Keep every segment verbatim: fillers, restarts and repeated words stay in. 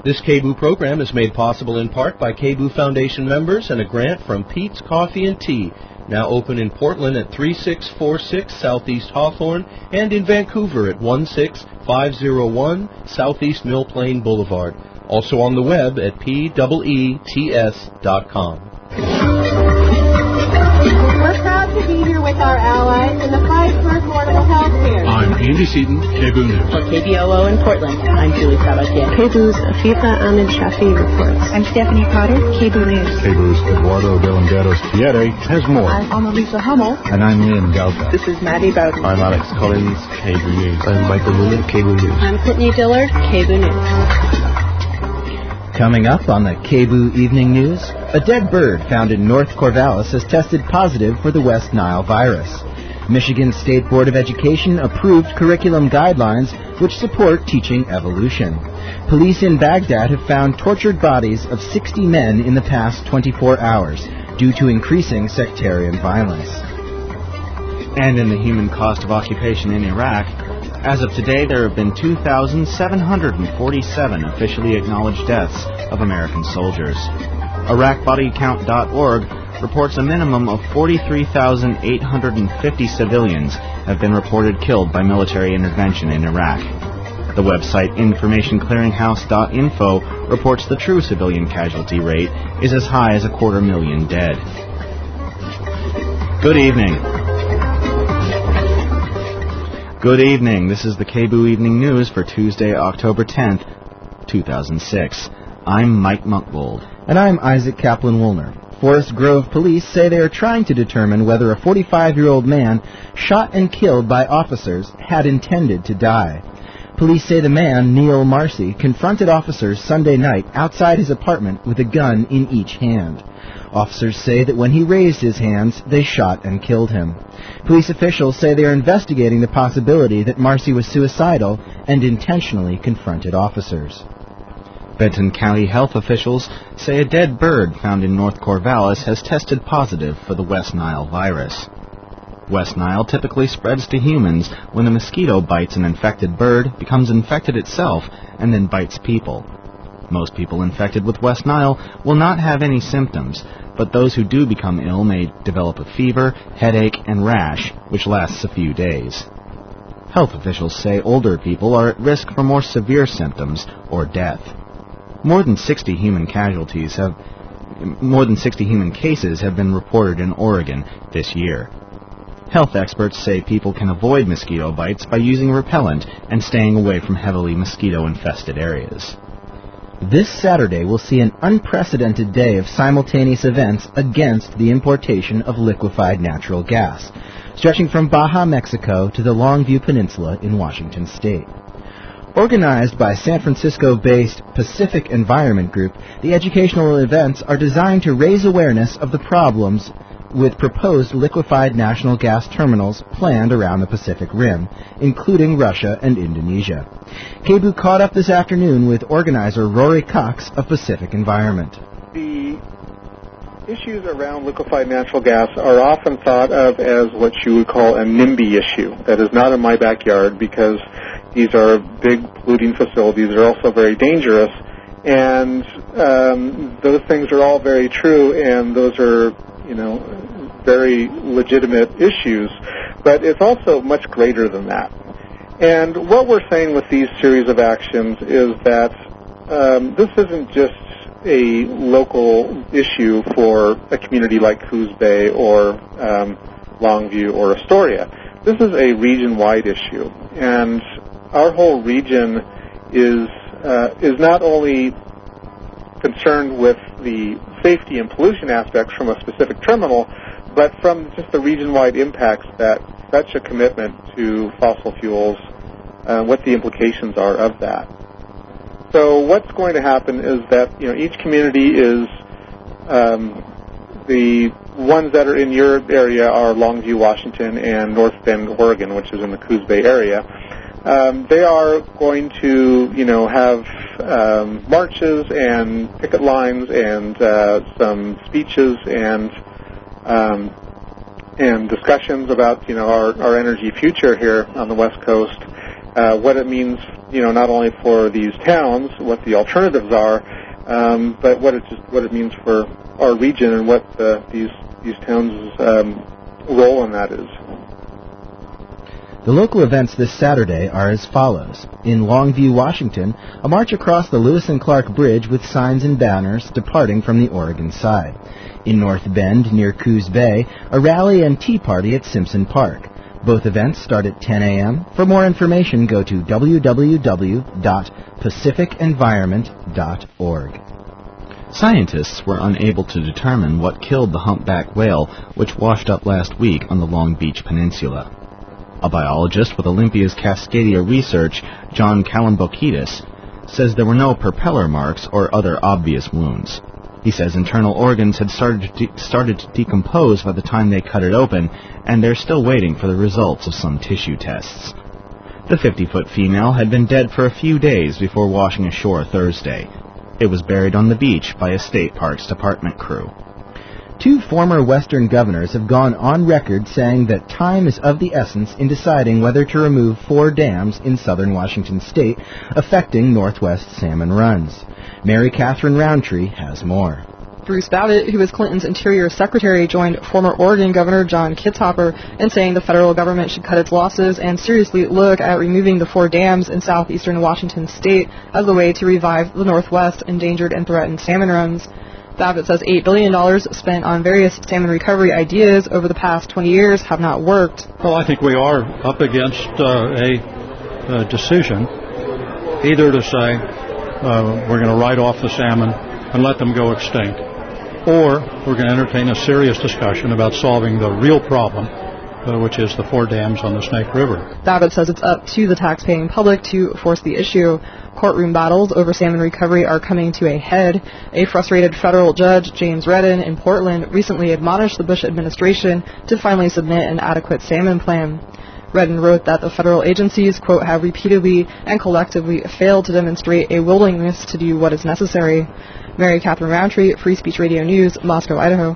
This K B O O program is made possible in part by K B O O Foundation members and a grant from Pete's Coffee and Tea, now open in Portland at three six four six Southeast Hawthorne and in Vancouver at one six five zero one Southeast Mill Plain Boulevard. Also on the web at P E E T S dot com. We're proud to be here with our allies in the fight for affordable health care. I'm Andy Seaton, K B O O News. For K B O O in Portland, I'm Julie Sabatier. K B O O's Afifa Ahmed Shafi reports. I'm Stephanie Potter, K B O O News. K B O O's Eduardo Delanderos Pierre has more. I'm Annalisa Hummel. And I'm Liam Galka. This is Maddie Bowden. I'm Alex Collins, K B O O News. I'm Michael Noonan, K B O O News. I'm Whitney Dillard, K B O O News. Coming up on the K B O O Evening News, a dead bird found in North Corvallis has tested positive for the West Nile virus. Michigan State Board of Education approved curriculum guidelines which support teaching evolution. Police in Baghdad have found tortured bodies of sixty men in the past twenty-four hours due to increasing sectarian violence. And in the human cost of occupation in Iraq, as of today, there have been two thousand seven hundred forty-seven officially acknowledged deaths of American soldiers. Iraq Body Count dot org reports a minimum of forty-three thousand eight hundred fifty civilians have been reported killed by military intervention in Iraq. The website information clearinghouse dot info reports the true civilian casualty rate is as high as a quarter million dead. Good evening. Good evening. This is the K B O O Evening News for Tuesday, October tenth, two thousand six. I'm Mike Munkbold. And I'm Isaac Kaplan-Woolner. Forest Grove police say they are trying to determine whether a forty-five-year-old man shot and killed by officers had intended to die. Police say the man, Neil Marcy, confronted officers Sunday night outside his apartment with a gun in each hand. Officers say that when he raised his hands, they shot and killed him. Police officials say they are investigating the possibility that Marcy was suicidal and intentionally confronted officers. Benton County health officials say a dead bird found in North Corvallis has tested positive for the West Nile virus. West Nile typically spreads to humans when a mosquito bites an infected bird, becomes infected itself, and then bites people. Most people infected with West Nile will not have any symptoms, but those who do become ill may develop a fever, headache, and rash, which lasts a few days. Health officials say older people are at risk for more severe symptoms or death. More than sixty human casualties have, more than sixty human cases have been reported in Oregon this year. Health experts say people can avoid mosquito bites by using repellent and staying away from heavily mosquito-infested areas. This Saturday will see an unprecedented day of simultaneous events against the importation of liquefied natural gas, stretching from Baja, Mexico to the Longview Peninsula in Washington state. Organized by San Francisco-based Pacific Environment Group, the educational events are designed to raise awareness of the problems with proposed liquefied natural gas terminals planned around the Pacific Rim, including Russia and Indonesia. K B O O caught up this afternoon with organizer Rory Cox of Pacific Environment. The issues around liquefied natural gas are often thought of as what you would call a NIMBY issue. That is not in my backyard because these are big polluting facilities. They're also very dangerous. And um, those things are all very true, and those are, you know, very legitimate issues. But it's also much greater than that. And what we're saying with these series of actions is that um, this isn't just a local issue for a community like Coos Bay or um, Longview or Astoria. This is a region-wide issue, and our whole region is uh, is not only concerned with the safety and pollution aspects from a specific terminal, but from just the region-wide impacts that such a commitment to fossil fuels, uh, what the implications are of that. So what's going to happen is that, you know, each community is, um, the ones that are in your area are Longview, Washington, and North Bend, Oregon, which is in the Coos Bay area. Um, they are going to, you know, have um, marches and picket lines and uh, some speeches and um, and discussions about, you know, our, our energy future here on the West Coast. uh, what it means, you know, not only for these towns, what the alternatives are, um, but what it just, what it means for our region and what the, these these towns' um, role in that is. The local events this Saturday are as follows. In Longview, Washington, a march across the Lewis and Clark Bridge with signs and banners departing from the Oregon side. In North Bend, near Coos Bay, a rally and tea party at Simpson Park. Both events start at ten a.m. For more information, go to w w w dot pacific environment dot org. Scientists were unable to determine what killed the humpback whale, which washed up last week on the Long Beach Peninsula. A biologist with Olympia's Cascadia Research, John Kalambokidis, says there were no propeller marks or other obvious wounds. He says internal organs had started to, de- started to decompose by the time they cut it open, and they're still waiting for the results of some tissue tests. The fifty-foot female had been dead for a few days before washing ashore Thursday. It was buried on the beach by a State Parks Department crew. Two former Western governors have gone on record saying that time is of the essence in deciding whether to remove four dams in southern Washington state affecting northwest salmon runs. Mary Catherine Roundtree has more. Bruce Babbitt, who was Clinton's Interior Secretary, joined former Oregon Governor John Kitzhaber in saying the federal government should cut its losses and seriously look at removing the four dams in southeastern Washington state as a way to revive the Northwest endangered and threatened salmon runs. Babbitt says eight billion dollars spent on various salmon recovery ideas over the past twenty years have not worked. Well, I think we are up against uh, a, a decision either to say uh, we're going to write off the salmon and let them go extinct, or we're going to entertain a serious discussion about solving the real problem, uh, which is the four dams on the Snake River. Babbitt says it's up to the taxpaying public to force the issue. Courtroom battles over salmon recovery are coming to a head. A frustrated federal judge, James Redden, in Portland, recently admonished the Bush administration to finally submit an adequate salmon plan. Redden wrote that the federal agencies, quote, have repeatedly and collectively failed to demonstrate a willingness to do what is necessary. Mary Catherine Roundtree, Free Speech Radio News, Moscow, Idaho.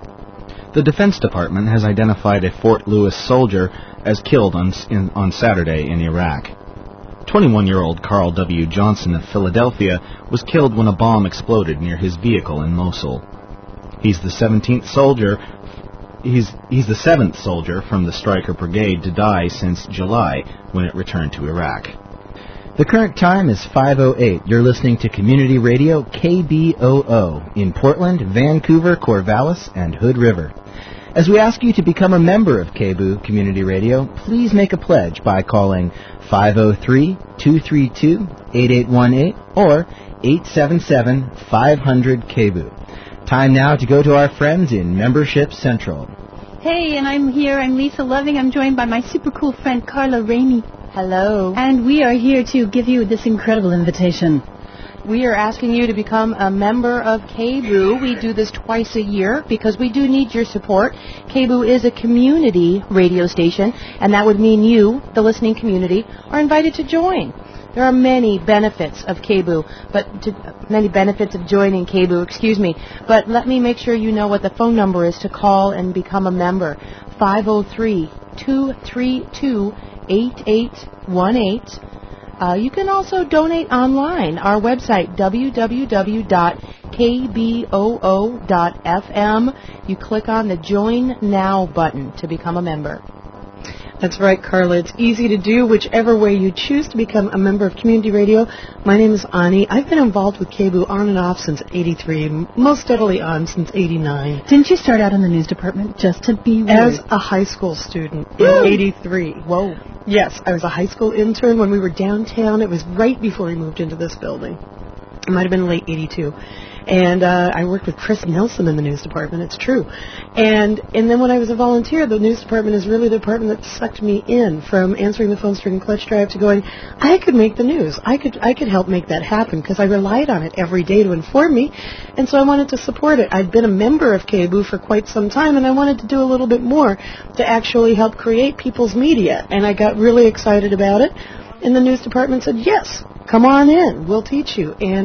The Defense Department has identified a Fort Lewis soldier as killed on, in, on Saturday in Iraq. twenty-one-year-old Carl W. Johnson of Philadelphia was killed when a bomb exploded near his vehicle in Mosul. He's the seventeenth soldier. He's he's the seventh soldier from the Stryker Brigade to die since July, when it returned to Iraq. The current time is five oh eight. You're listening to Community Radio K B O O in Portland, Vancouver, Corvallis, and Hood River. As we ask you to become a member of K B O O Community Radio, please make a pledge by calling five oh three, two three two, eight eight one eight or eight seven seven, five hundred, K B O O. Time now to go to our friends in Membership Central. Hey, and I'm here. I'm Lisa Loving. I'm joined by my super cool friend Carla Ramey. Hello. And we are here to give you this incredible invitation. We are asking you to become a member of K B O O. We do this twice a year because we do need your support. K B O O is a community radio station, and that would mean you, the listening community, are invited to join. There are many benefits of K B O O, but to, many benefits of joining K B O O, excuse me. But let me make sure you know what the phone number is to call and become a member. five oh three, two three two, eight eight one eight. Uh, you can also donate online. Our website, w w w dot k b o o dot f m. You click on the Join Now button to become a member. That's right, Carla. It's easy to do whichever way you choose to become a member of Community Radio. My name is Ani. I've been involved with K B O O on and off since eighty-three, most steadily on since eighty-nine. Didn't you start out in the news department just to be weird? As a high school student in eighty-three. Whoa. Yes, I was a high school intern when we were downtown. It was right before we moved into this building. It might have been late eighty-two. And uh, I worked with Chris Nelson in the news department. It's true. And and then when I was a volunteer, the news department is really the department that sucked me in, from answering the phone during clutch drive to going, I could make the news. I could I could help make that happen because I relied on it every day to inform me. And so I wanted to support it. I'd been a member of K B O O for quite some time, and I wanted to do a little bit more to actually help create people's media. And I got really excited about it. And the news department said, yes, come on in. We'll teach you. And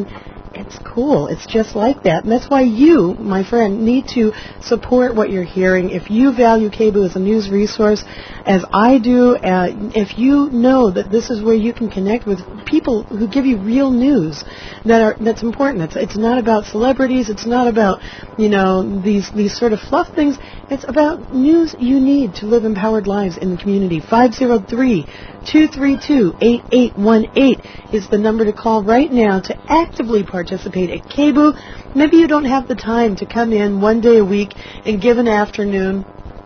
it's cool. It's just like that. And that's why you, my friend, need to support what you're hearing. If you value K B U as a news resource, as I do, uh, if you know that this is where you can connect with people who give you real news that are that's important. It's it's not about celebrities. It's not about, you know, these these sort of fluff things. It's about news you need to live empowered lives in the community. five oh three, two three two, eight eight one eight is the number to call right now to actively participate at K B U. Maybe you don't have the time to come in one day a week and give an afternoon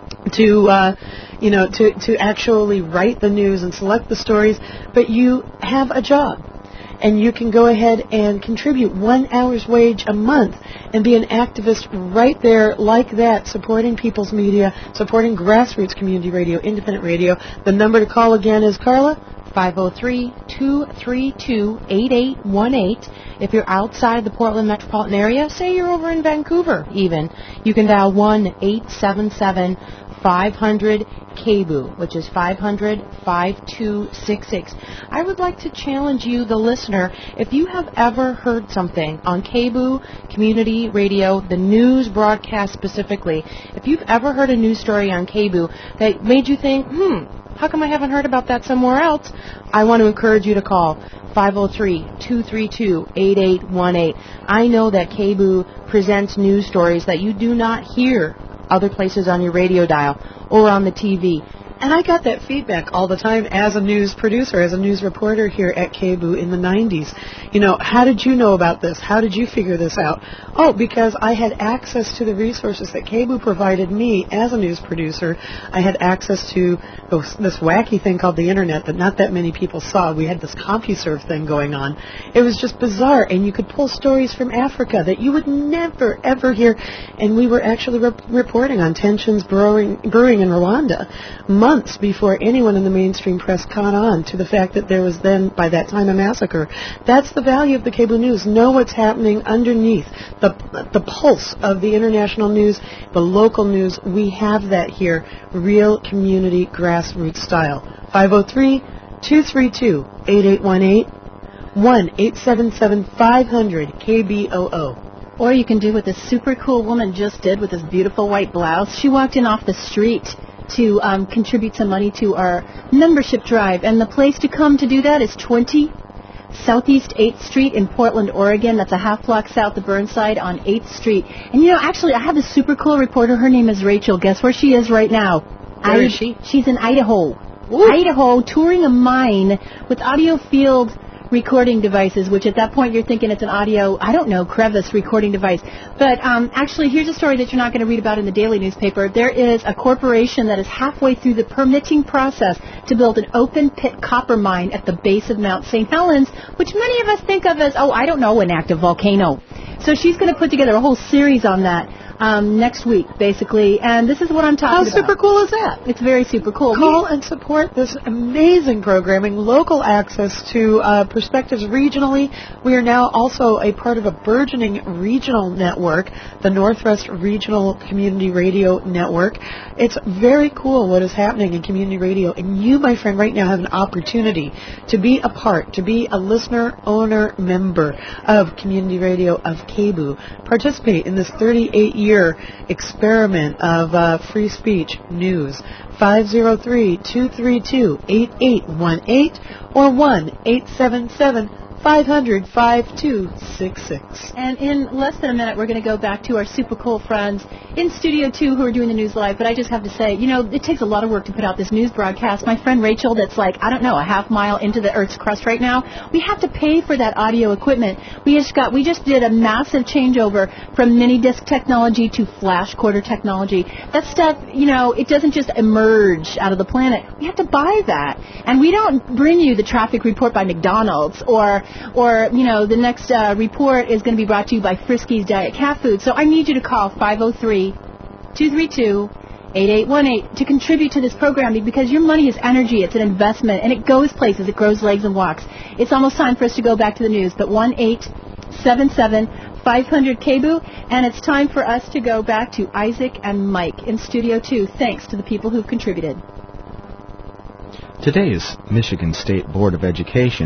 to, uh, you know, to, to actually write the news and select the stories, but you have a job. And you can go ahead and contribute one hour's wage a month and be an activist right there like that, supporting people's media, supporting grassroots community radio, independent radio. The number to call again is, Carla? five oh three, two three two, eight eight one eight. If you're outside the Portland metropolitan area, say you're over in Vancouver even, you can dial one eight seven seven, five hundred, K B U, which is five hundred, five two six six. I would like to challenge you, the listener, if you have ever heard something on K B U, community radio, the news broadcast specifically, if you've ever heard a news story on K B U that made you think, hmm, how come I haven't heard about that somewhere else? I want to encourage you to call five oh three, two three two, eight eight one eight. I know that K B U presents news stories that you do not hear other places on your radio dial or on the T V. And I got that feedback all the time as a news producer, as a news reporter here at K B U in the nineties. You know, how did you know about this? How did you figure this out? Oh, because I had access to the resources that K B U provided me as a news producer. I had access to this wacky thing called the Internet that not that many people saw. We had this CompuServe thing going on. It was just bizarre, and you could pull stories from Africa that you would never, ever hear. And we were actually re- reporting on tensions brewing, brewing in Rwanda months before anyone in the mainstream press caught on to the fact that there was then, by that time, a massacre. That's the value of the K B U News. Know what's happening underneath the the pulse of the international news, the local news. We have that here, real community grassroots style. five oh three, two three two, eight eight one eight, one eight seven seven, five hundred, K B O O. Or you can do what this super cool woman just did with this beautiful white blouse. She walked in off the street to um, contribute some money to our membership drive. And the place to come to do that is twenty Southeast eighth Street in Portland, Oregon. That's a half block south of Burnside on eighth Street. And, you know, actually, I have this super cool reporter. Her name is Rachel. Guess where she is right now? Where I, is she? She's in Idaho. Ooh. Idaho, touring a mine with audio field recording devices, which at that point you're thinking it's an audio, I don't know, crevice recording device. But um, actually, here's a story that you're not going to read about in the daily newspaper. There is a corporation that is halfway through the permitting process to build an open-pit copper mine at the base of Mount Saint Helens, which many of us think of as, oh, I don't know, an active volcano. So she's going to put together a whole series on that um, next week, basically. And this is what I'm talking How about. How super cool is that? It's very super cool. Call and support this amazing programming, local access to uh, perspectives regionally. We are now also a part of a burgeoning regional network, the Northwest Regional Community Radio Network. It's very cool what is happening in community radio, and you, my friend, right now have an opportunity to be a part, to be a listener, owner, member of community radio of K B U. Participate in this thirty-eight year experiment of uh, free speech news. five oh three, two three two, eight eight one eight or one eight seven seven, five hundred, five two six six. And in less than a minute, we're going to go back to our super cool friends in Studio two who are doing the news live. But I just have to say, you know, it takes a lot of work to put out this news broadcast. My friend Rachel, that's like, I don't know, a half mile into the Earth's crust right now, we have to pay for that audio equipment. We just got, we just did a massive changeover from mini disc technology to flash quarter technology. That stuff, you know, it doesn't just emerge out of the planet. We have to buy that. And we don't bring you the traffic report by McDonald's or Or, you know, the next uh, report is going to be brought to you by Friskies Diet Cat Food. So I need you to call five oh three, two three two, eight eight one eight to contribute to this programming, because your money is energy. It's an investment, and it goes places. It grows legs and walks. It's almost time for us to go back to the news, but one eight seven seven, five hundred, K B U, and it's time for us to go back to Isaac and Mike in Studio two, thanks to the people who've contributed. Today's Michigan State Board of Education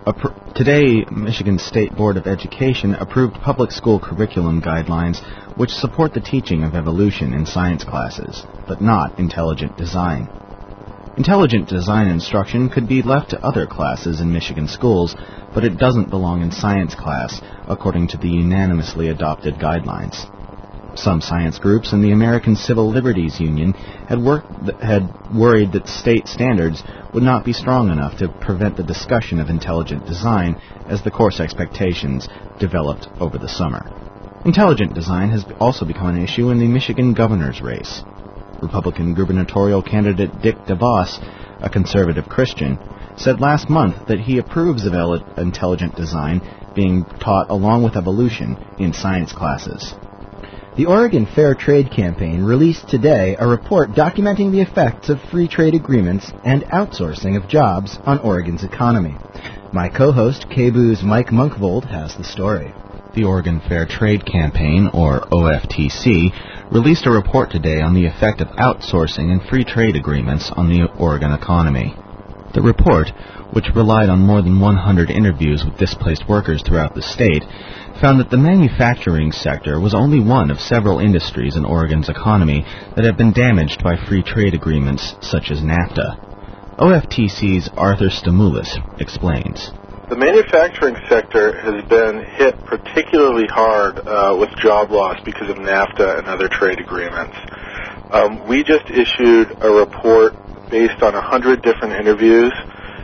Appro- today, Michigan State Board of Education approved public school curriculum guidelines which support the teaching of evolution in science classes, but not intelligent design. Intelligent design instruction could be left to other classes in Michigan schools, but it doesn't belong in science class, according to the unanimously adopted guidelines. Some science groups and the American Civil Liberties Union had, worked, had worried that state standards would not be strong enough to prevent the discussion of intelligent design as the course expectations developed over the summer. Intelligent design has also become an issue in the Michigan governor's race. Republican gubernatorial candidate Dick DeVos, a conservative Christian, said last month that he approves of intelligent design being taught along with evolution in science classes. The Oregon Fair Trade Campaign released today a report documenting the effects of free trade agreements and outsourcing of jobs on Oregon's economy. My co-host, K B U's Mike Munkvold, has the story. The Oregon Fair Trade Campaign, or O F T C, released a report today on the effect of outsourcing and free trade agreements on the Oregon economy. The report, which relied on more than one hundred interviews with displaced workers throughout the state, found that the manufacturing sector was only one of several industries in Oregon's economy that have been damaged by free trade agreements such as NAFTA. O F T C's Arthur Stamoulis explains. The manufacturing sector has been hit particularly hard uh, with job loss because of NAFTA and other trade agreements. Um, we just issued a report based on one hundred different interviews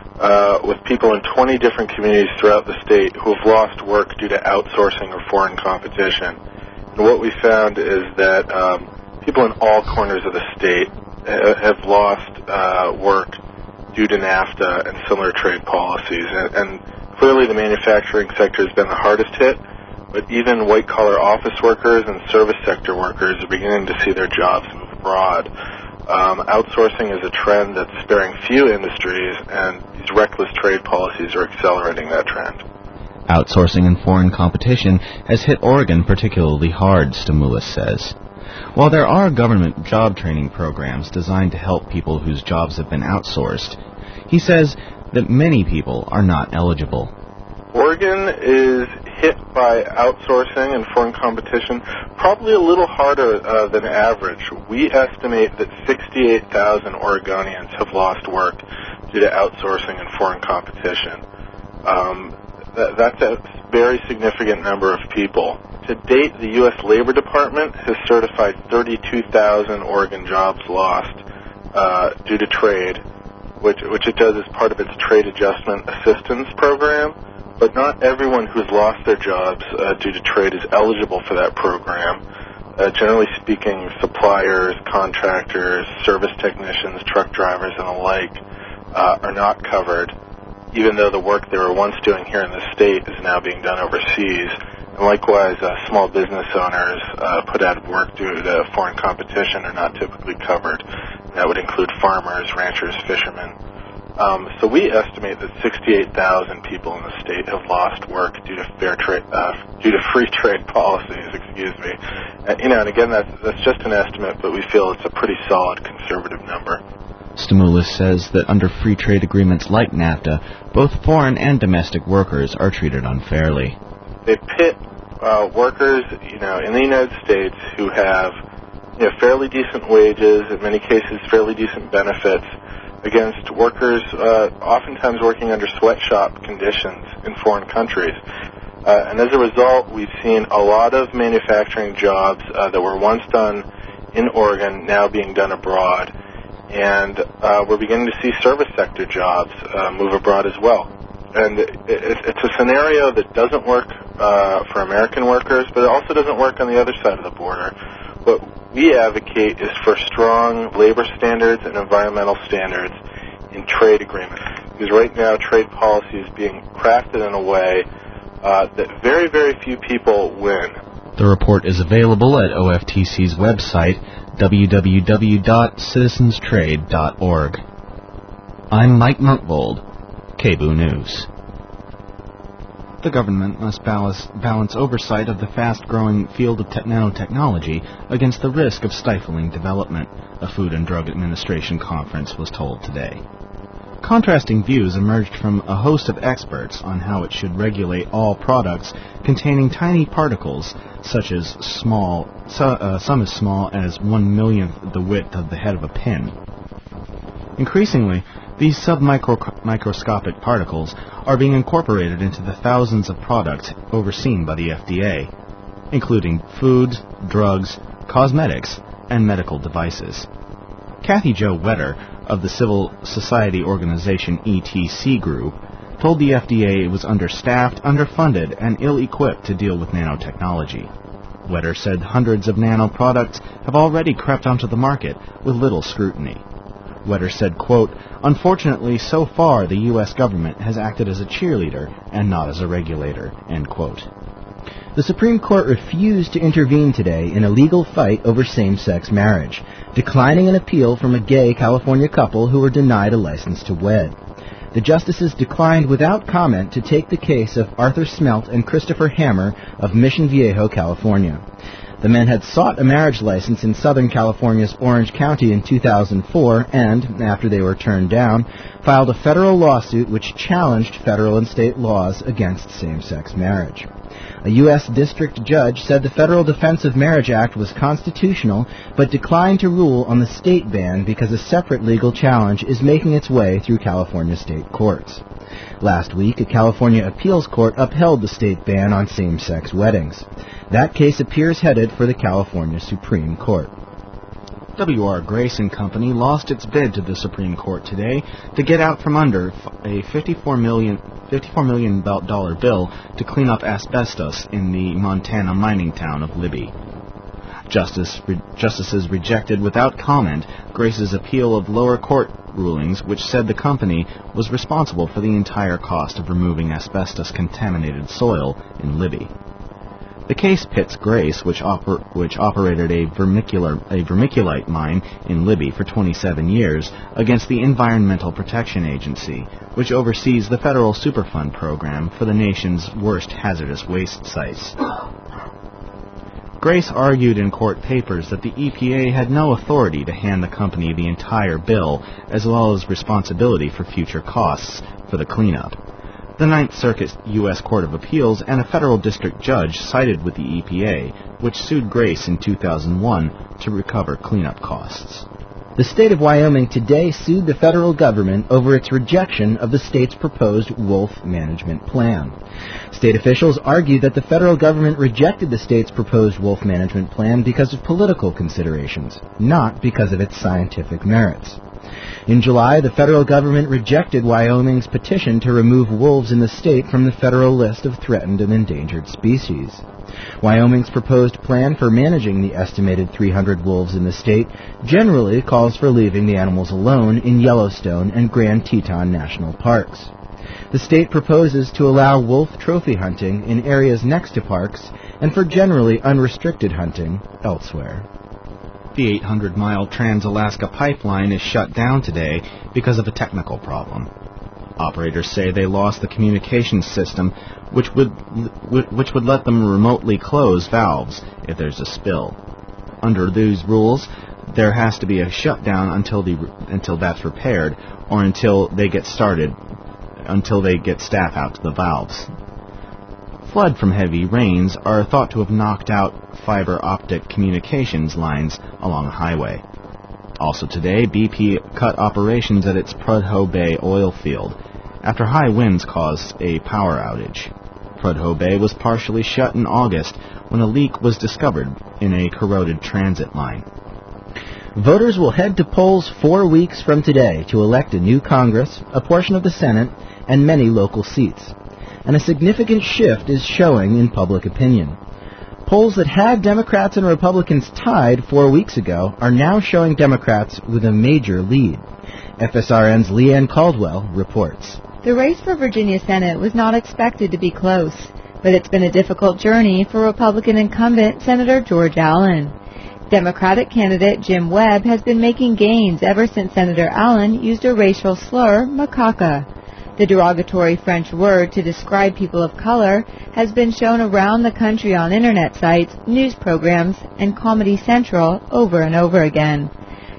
uh, with people in twenty different communities throughout the state who have lost work due to outsourcing or foreign competition. And what we found is that um, people in all corners of the state ha- have lost uh, work due to NAFTA and similar trade policies. And, and clearly the manufacturing sector has been the hardest hit, but even white-collar office workers and service sector workers are beginning to see their jobs move abroad. Um, outsourcing is a trend that's sparing few industries, and these reckless trade policies are accelerating that trend. Outsourcing and foreign competition has hit Oregon particularly hard, Stamoulis says. While there are government job training programs designed to help people whose jobs have been outsourced, he says that many people are not eligible. Oregon is hit by outsourcing and foreign competition probably a little harder uh, than average. We estimate that sixty-eight thousand Oregonians have lost work due to outsourcing and foreign competition. Um, th- that's a very significant number of people. To date, the U S Labor Department has certified thirty-two thousand Oregon jobs lost uh, due to trade, which, which it does as part of its Trade Adjustment Assistance Program. But not everyone who's lost their jobs uh, due to trade is eligible for that program. Uh, generally speaking, suppliers, contractors, service technicians, truck drivers, and the like uh, are not covered, even though the work they were once doing here in the state is now being done overseas. And likewise, uh, small business owners uh, put out of work due to foreign competition are not typically covered. And that would include farmers, ranchers, fishermen. Um, so we estimate that sixty-eight thousand people in the state have lost work due to fair trade, uh, due to free trade policies. Excuse me. Uh, you know, and again, that's that's just an estimate, but we feel it's a pretty solid conservative number. Stamoulis says that under free trade agreements like NAFTA, both foreign and domestic workers are treated unfairly. They pit uh, workers, you know, in the United States who have, you know, fairly decent wages, in many cases fairly decent benefits, against workers uh, oftentimes working under sweatshop conditions in foreign countries. Uh, and as a result, we've seen a lot of manufacturing jobs uh, that were once done in Oregon now being done abroad. And uh, we're beginning to see service sector jobs uh, move abroad as well. And it, it, it's a scenario that doesn't work uh, for American workers, but it also doesn't work on the other side of the border. What we advocate is for strong labor standards and environmental standards in trade agreements. Because right now, trade policy is being crafted in a way uh, that very, very few people win. The report is available at O F T C's website, w w w dot citizens trade dot org. I'm Mike Munkvold, K B U News. The government must balance, balance oversight of the fast-growing field of te- nanotechnology against the risk of stifling development, a Food and Drug Administration conference was told today. Contrasting views emerged from a host of experts on how it should regulate all products containing tiny particles, such as small, so, uh, some as small as one millionth the width of the head of a pin. Increasingly, these submicroscopic particles are being incorporated into the thousands of products overseen by the F D A, including foods, drugs, cosmetics, and medical devices. Kathy Jo Wetter of the civil society organization E T C Group told the F D A it was understaffed, underfunded, and ill-equipped to deal with nanotechnology. Wetter said hundreds of nano products have already crept onto the market with little scrutiny. Wetter said, quote, "Unfortunately, so far the U S government has acted as a cheerleader and not as a regulator," end quote. The Supreme Court refused to intervene today in a legal fight over same-sex marriage, declining an appeal from a gay California couple who were denied a license to wed. The justices declined without comment to take the case of Arthur Smelt and Christopher Hammer of Mission Viejo, California. The men had sought a marriage license in Southern California's Orange County in two thousand four and, after they were turned down, filed a federal lawsuit which challenged federal and state laws against same-sex marriage. A U S district judge said the Federal Defense of Marriage Act was constitutional, but declined to rule on the state ban because a separate legal challenge is making its way through California state courts. Last week, a California appeals court upheld the state ban on same-sex weddings. That case appears headed for the California Supreme Court. W R Grace and Company lost its bid to the Supreme Court today to get out from under a fifty-four million dollars bill to clean up asbestos in the Montana mining town of Libby. Justice, re, justices rejected without comment Grace's appeal of lower court rulings which said the company was responsible for the entire cost of removing asbestos-contaminated soil in Libby. The case pits Grace, which, oper- which operated a, vermicular- a vermiculite mine in Libby for twenty-seven years, against the Environmental Protection Agency, which oversees the federal Superfund program for the nation's worst hazardous waste sites. Grace argued in court papers that the E P A had no authority to hand the company the entire bill, as well as responsibility for future costs for the cleanup. The Ninth Circuit U S Court of Appeals and a federal district judge sided with the E P A, which sued Grace in two thousand one to recover cleanup costs. The state of Wyoming today sued the federal government over its rejection of the state's proposed wolf management plan. State officials argued that the federal government rejected the state's proposed wolf management plan because of political considerations, not because of its scientific merits. In July, the federal government rejected Wyoming's petition to remove wolves in the state from the federal list of threatened and endangered species. Wyoming's proposed plan for managing the estimated three hundred wolves in the state generally calls for leaving the animals alone in Yellowstone and Grand Teton National Parks. The state proposes to allow wolf trophy hunting in areas next to parks and for generally unrestricted hunting elsewhere. The eight hundred mile Trans-Alaska Pipeline is shut down today because of a technical problem. Operators say they lost the communications system, which would which would let them remotely close valves if there's a spill. Under these rules, there has to be a shutdown until the until that's repaired, or until they get started, until they get staff out to the valves. Flood from heavy rains are thought to have knocked out fiber optic communications lines along a highway. Also today, B P cut operations at its Prudhoe Bay oil field after high winds caused a power outage. Prudhoe Bay was partially shut in August when a leak was discovered in a corroded transit line. Voters will head to polls four weeks from today to elect a new Congress, a portion of the Senate, and many local seats. And a significant shift is showing in public opinion. Polls that had Democrats and Republicans tied four weeks ago are now showing Democrats with a major lead. F S R N's Leanne Caldwell reports. The race for Virginia Senate was not expected to be close, but it's been a difficult journey for Republican incumbent Senator George Allen. Democratic candidate Jim Webb has been making gains ever since Senator Allen used a racial slur, macaca. The derogatory French word to describe people of color has been shown around the country on internet sites, news programs, and Comedy Central over and over again.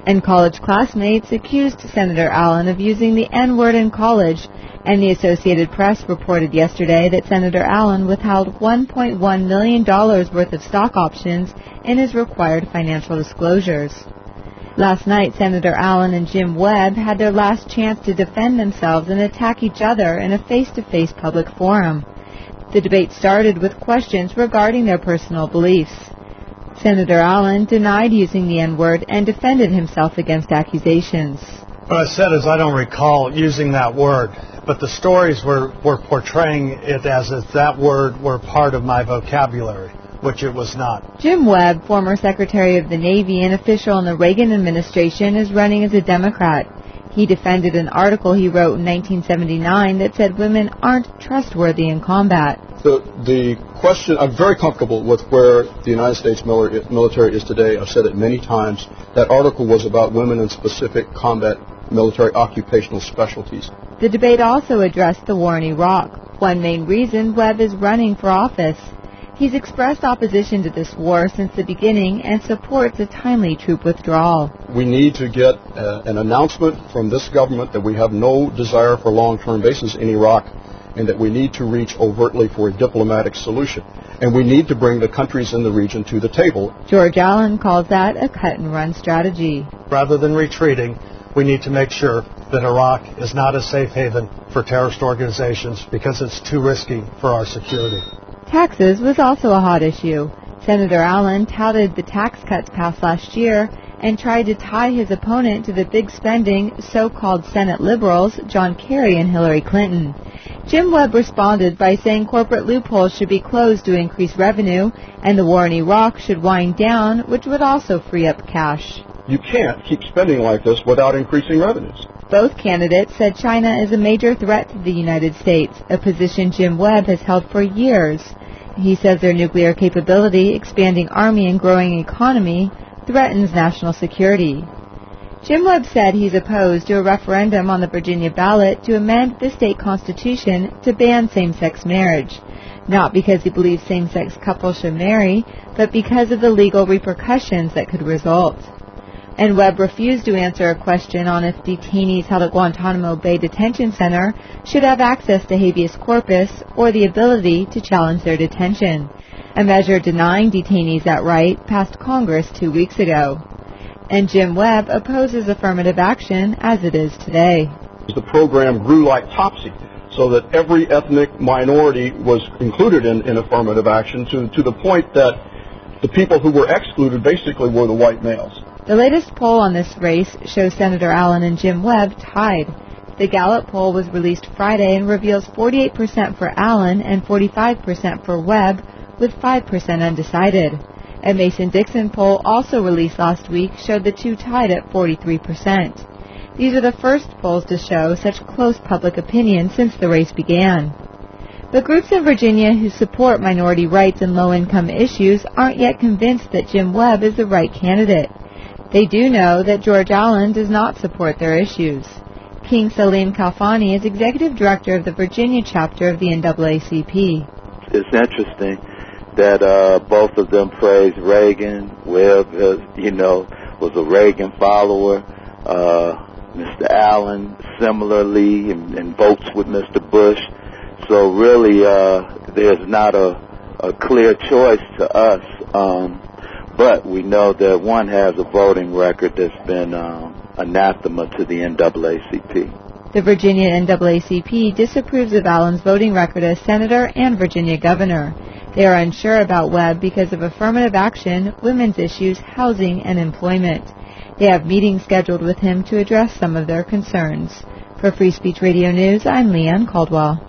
And college classmates accused Senator Allen of using the N-word in college, and the Associated Press reported yesterday that Senator Allen withheld one point one million dollars worth of stock options in his required financial disclosures. Last night, Senator Allen and Jim Webb had their last chance to defend themselves and attack each other in a face-to-face public forum. The debate started with questions regarding their personal beliefs. Senator Allen denied using the N-word and defended himself against accusations. What I said is I don't recall using that word, but the stories were, were portraying it as if that word were part of my vocabulary, which it was not. Jim Webb, former Secretary of the Navy and official in the Reagan administration, is running as a Democrat. He defended an article he wrote in nineteen seventy-nine that said women aren't trustworthy in combat. The, the question, I'm very comfortable with where the United States military is today. I've said it many times. That article was about women in specific combat military occupational specialties. The debate also addressed the war in Iraq, one main reason Webb is running for office. He's expressed opposition to this war since the beginning and supports a timely troop withdrawal. We need to get uh, an announcement from this government that we have no desire for long-term bases in Iraq and that we need to reach overtly for a diplomatic solution. And we need to bring the countries in the region to the table. George Allen calls that a cut-and-run strategy. Rather than retreating, we need to make sure that Iraq is not a safe haven for terrorist organizations because it's too risky for our security. Taxes was also a hot issue. Senator Allen touted the tax cuts passed last year and tried to tie his opponent to the big spending so-called Senate liberals, John Kerry and Hillary Clinton. Jim Webb responded by saying corporate loopholes should be closed to increase revenue, and the war in Iraq should wind down, which would also free up cash. You can't keep spending like this without increasing revenues. Both candidates said China is a major threat to the United States, a position Jim Webb has held for years. He says their nuclear capability, expanding army, and growing economy threatens national security. Jim Webb said he's opposed to a referendum on the Virginia ballot to amend the state constitution to ban same-sex marriage, not because he believes same-sex couples should marry, but because of the legal repercussions that could result. And Webb refused to answer a question on if detainees held at Guantanamo Bay Detention Center should have access to habeas corpus or the ability to challenge their detention. A measure denying detainees that right passed Congress two weeks ago. And Jim Webb opposes affirmative action as it is today. The program grew like topsy, so that every ethnic minority was included in, in affirmative action to, to the point that the people who were excluded basically were the white males. The latest poll on this race shows Senator Allen and Jim Webb tied. The Gallup poll was released Friday and reveals forty-eight percent for Allen and forty-five percent for Webb, with five percent undecided. A Mason-Dixon poll also released last week showed the two tied at forty-three percent. These are the first polls to show such close public opinion since the race began. But groups in Virginia who support minority rights and low-income issues aren't yet convinced that Jim Webb is the right candidate. They do know that George Allen does not support their issues. King Salim Khalfani is executive director of the Virginia chapter of the N double A C P. It's interesting that uh, both of them praise Reagan. Webb, uh, you know, was a Reagan follower. Uh, Mister Allen similarly, and, and votes with Mister Bush. So really, uh, there's not a, a clear choice to us. Um, but we know that one has a voting record that's been um, anathema to the N double A C P. The Virginia N double A C P disapproves of Allen's voting record as senator and Virginia governor. They are unsure about Webb because of affirmative action, women's issues, housing, and employment. They have meetings scheduled with him to address some of their concerns. For Free Speech Radio News, I'm Leanne Caldwell.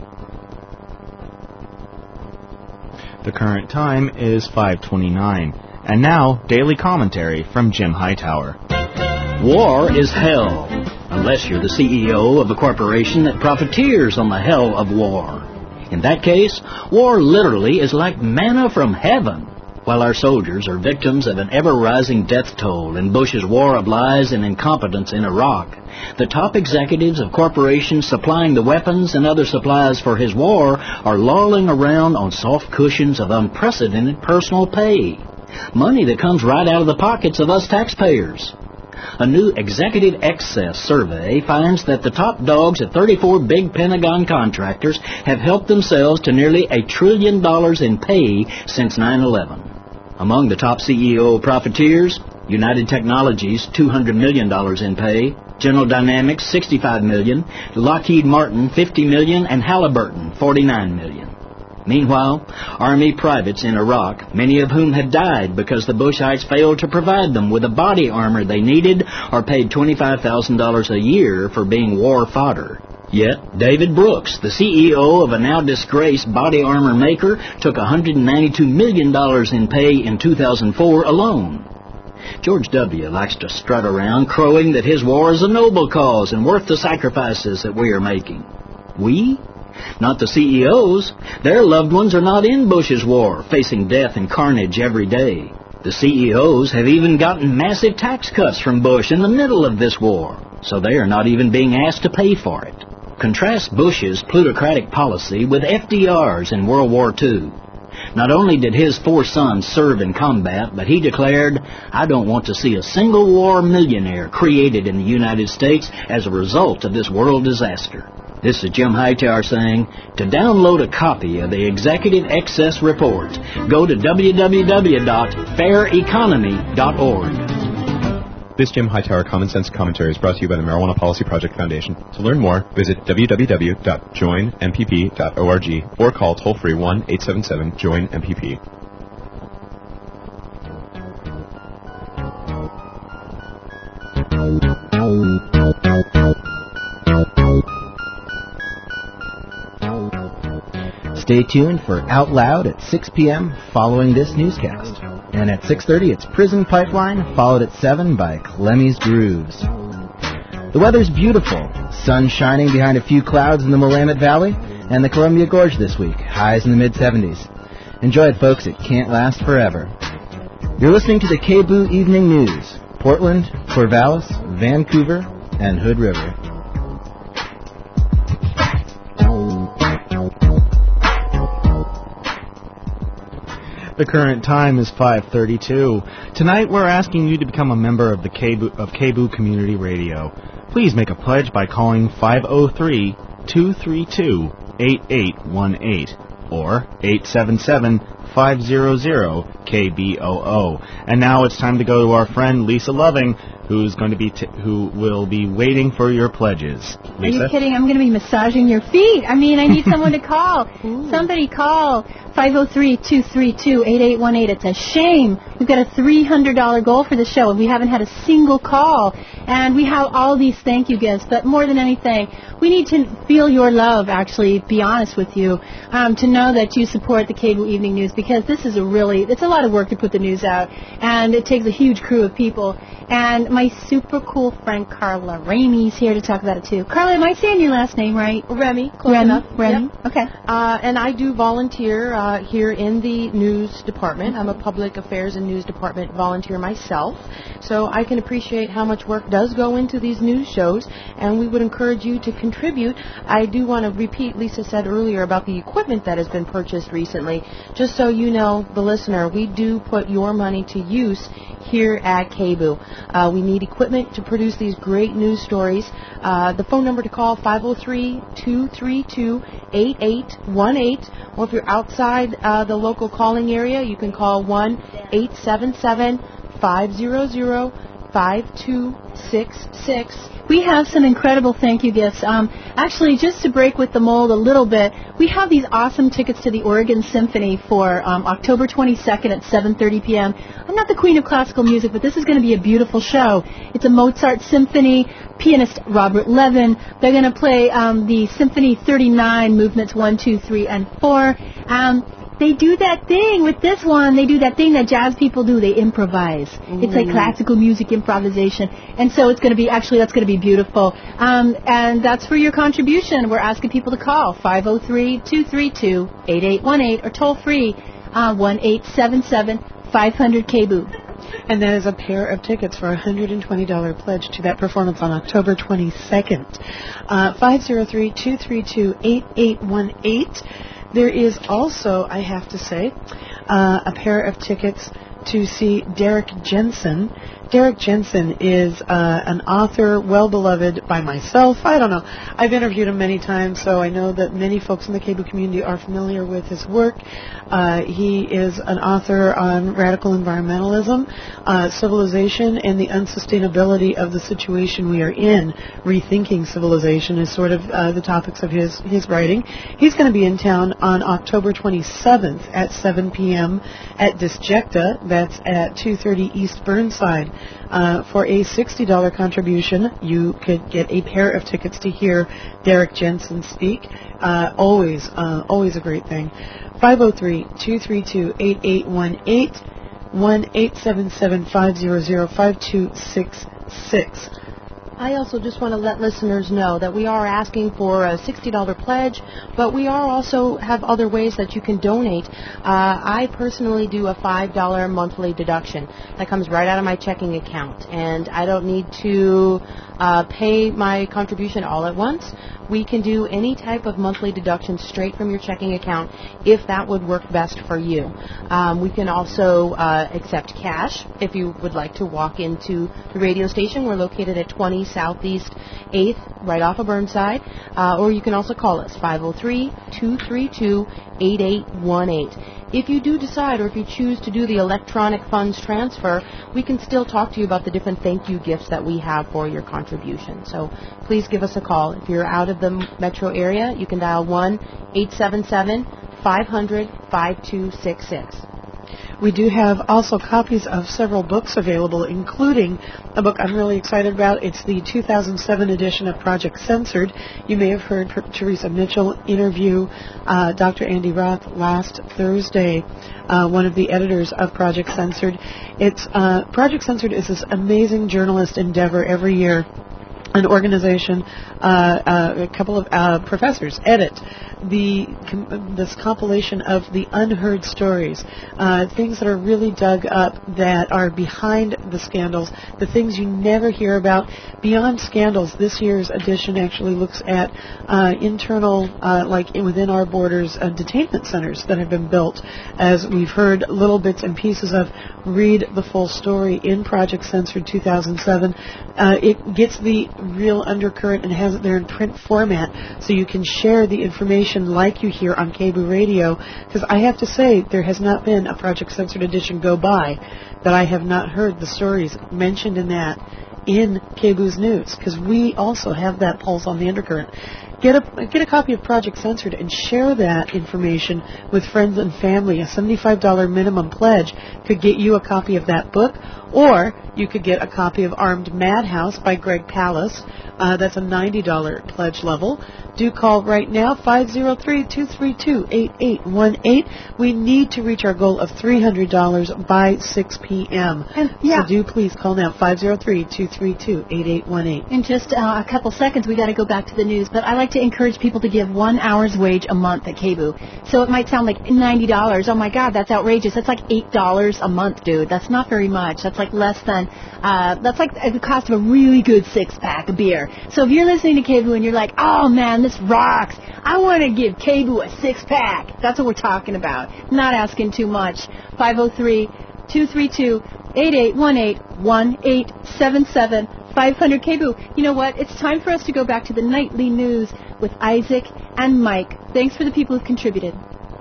The current time is five twenty-nine. And now, daily commentary from Jim Hightower. War is hell, unless you're the C E O of a corporation that profiteers on the hell of war. In that case, war literally is like manna from heaven. While our soldiers are victims of an ever-rising death toll in Bush's war of lies and incompetence in Iraq, the top executives of corporations supplying the weapons and other supplies for his war are lolling around on soft cushions of unprecedented personal pay. Money that comes right out of the pockets of us taxpayers. A new executive excess survey finds that the top dogs at thirty-four big Pentagon contractors have helped themselves to nearly a trillion dollars in pay since nine eleven. Among the top C E O profiteers, United Technologies, two hundred million dollars in pay, General Dynamics, sixty-five million dollars, Lockheed Martin, fifty million dollars, and Halliburton, forty-nine million dollars. Meanwhile, Army privates in Iraq, many of whom had died because the Bushites failed to provide them with the body armor they needed, are paid twenty-five thousand dollars a year for being war fodder. Yet, David Brooks, the C E O of a now disgraced body armor maker, took one hundred ninety-two million dollars in pay in two thousand four alone. George W. likes to strut around crowing that his war is a noble cause and worth the sacrifices that we are making. We? Not the C E Os. Their loved ones are not in Bush's war, facing death and carnage every day. The C E Os have even gotten massive tax cuts from Bush in the middle of this war, so they are not even being asked to pay for it. Contrast Bush's plutocratic policy with F D R's in World War Two. Not only did his four sons serve in combat, but he declared, "I don't want to see a single war millionaire created in the United States as a result of this world disaster." This is Jim Hightower saying, to download a copy of the Executive Excess Report, go to w w w dot fair economy dot org. This Jim Hightower Common Sense Commentary is brought to you by the Marijuana Policy Project Foundation. To learn more, visit w w w dot join m p p dot org or call toll-free one eight seven seven join M P P. Stay tuned for Out Loud at six p.m. following this newscast. And at six thirty, it's Prison Pipeline, followed at seven by Clemmy's Grooves. The weather's beautiful. Sun shining behind a few clouds in the Willamette Valley and the Columbia Gorge this week. Highs in the mid seventies. Enjoy it, folks. It can't last forever. You're listening to the K B O O Evening News. Portland, Corvallis, Vancouver, and Hood River. The current time is five thirty-two. Tonight we're asking you to become a member of the K B O O, of K B O O Community Radio. Please make a pledge by calling five oh three, two three two, eight eight one eight or eight seven seven, five hundred, K B O O. And now it's time to go to our friend Lisa Loving, who's going to be t- who will be waiting for your pledges. Lisa? Are you kidding? I'm going to be massaging your feet. I mean, I need someone to call. Somebody call five oh three, two three two, eight eight one eight. It's a shame. We've got a three hundred dollars goal for the show, and we haven't had a single call. And we have all these thank you gifts, but more than anything, we need to feel your love, actually, be honest with you, um, to know that you support the K B O O Evening News, because this is a really, it's a lot of work to put the news out, and it takes a huge crew of people. And my super cool friend Carla Ramey's here to talk about it, too. Carla, am I saying your last name right? Remy, close Remy, enough. Remy, Yep. okay. Uh, and I do volunteer uh, here in the news department. I'm a public affairs and news department volunteer myself, so I can appreciate how much work does go into these news shows, and we would encourage you to contribute. I do want to repeat, Lisa said earlier about the equipment that has been purchased recently. Just so you know, the listener, we do put your money to use here at K B O O. Uh, we need equipment to produce these great news stories. Uh, the phone number to call, five oh three, two three two, eight eight one eight, or if you're outside uh, the local calling area, you can call one eight seven seven, five hundred, five two six six. We have some incredible thank you gifts. Um, actually, just to break with the mold a little bit, we have these awesome tickets to the Oregon Symphony for um, October twenty-second at seven thirty p.m. I'm not the queen of classical music, but this is going to be a beautiful show. It's a Mozart symphony, pianist Robert Levin. They're going to play um, the Symphony thirty-nine, movements one, two, three, and four. Um, They do that thing with this one. They do that thing that jazz people do. They improvise. Mm. It's like classical music improvisation. And so it's going to be, actually, that's going to be beautiful. Um, and that's for your contribution. We're asking people to call five oh three, two three two, eight eight one eight or toll free uh, one eight seven seven, five hundred, K B O O. And that is a pair of tickets for a one hundred twenty dollars pledge to that performance on October twenty-second. Uh, five oh three, two three two, eight eight one eight. There is also, I have to say, uh, a pair of tickets to see Derek Jensen. Derek Jensen is uh, an author, well beloved by myself. I don't know. I've interviewed him many times, so I know that many folks in the K B O community are familiar with his work. Uh, he is an author on radical environmentalism, uh, civilization, and the unsustainability of the situation we are in. Rethinking civilization is sort of uh, the topics of his, his writing. He's going to be in town on October twenty-seventh at seven p.m. at Disjecta. That's at two thirty East Burnside. Uh, for a sixty dollars contribution, you could get a pair of tickets to hear Derek Jensen speak. Uh, always, uh, always a great thing. five oh three, two three two, eight eight one eight, one eight seven seven, five zero zero, five two six six. I also just want to let listeners know that we are asking for a sixty dollars pledge, but we are also have other ways that you can donate. Uh, I personally do a five dollars monthly deduction that comes right out of my checking account, and I don't need to uh, pay my contribution all at once. We can do any type of monthly deduction straight from your checking account if that would work best for you. Um, we can also uh, accept cash if you would like to walk into the radio station. We're located at twenty Southeast eighth, right off of Burnside. Uh, or you can also call us, five oh three, two three two, eight eight one eight. If you do decide, or if you choose to do the electronic funds transfer, we can still talk to you about the different thank you gifts that we have for your contribution. So please give us a call. If you're out of the metro area, you can dial one eight seven seven, five hundred, five two six six. We do have also copies of several books available, including a book I'm really excited about. It's the two thousand seven edition of Project Censored. You may have heard Teresa Mitchell interview uh, Doctor Andy Roth last Thursday, uh, one of the editors of Project Censored. It's uh, Project Censored is this amazing journalist endeavor every year. An organization, uh, uh, a couple of uh, professors edit the com- this compilation of the unheard stories, uh, things that are really dug up that are behind the scandals, the things you never hear about. Beyond Scandals, this year's edition actually looks at uh, internal, uh, like within our borders, uh, detainment centers that have been built. As we've heard little bits and pieces of, read the full story in Project Censored two thousand seven. Uh, it gets the real undercurrent and has it there in print format, so you can share the information like you hear on K B O Radio. Because I have to say, there has not been a Project Censored edition go by that I have not heard the stories mentioned in that in K B O's news, because we also have that pulse on the undercurrent. Get a get a copy of Project Censored and share that information with friends and family. A seventy-five dollars minimum pledge could get you a copy of that book, or you could get a copy of Armed Madhouse by Greg Pallas. Uh, that's a ninety dollars pledge level. Do call right now, five oh three, two three two, eight eight one eight. We need to reach our goal of three hundred dollars by six p.m. And, yeah. So do please call now, five oh three, two three two, eight eight one eight. In just uh, a couple seconds, we got to go back to the news, but I like to encourage people to give one hour's wage a month at K B O. So it might sound like ninety dollars. Oh, my God, that's outrageous. That's like eight dollars a month, dude. That's not very much. That's like less than, uh, that's like the cost of a really good six-pack of beer. So if you're listening to K B O and you're like, oh, man, this rocks, I want to give K B O a six-pack. That's what we're talking about. Not asking too much. five oh three, two three two, eight eight one eight, one eight seven seven, five hundred K B O. You know what? It's time for us to go back to the nightly news with Isaac and Mike. Thanks for the people who've contributed.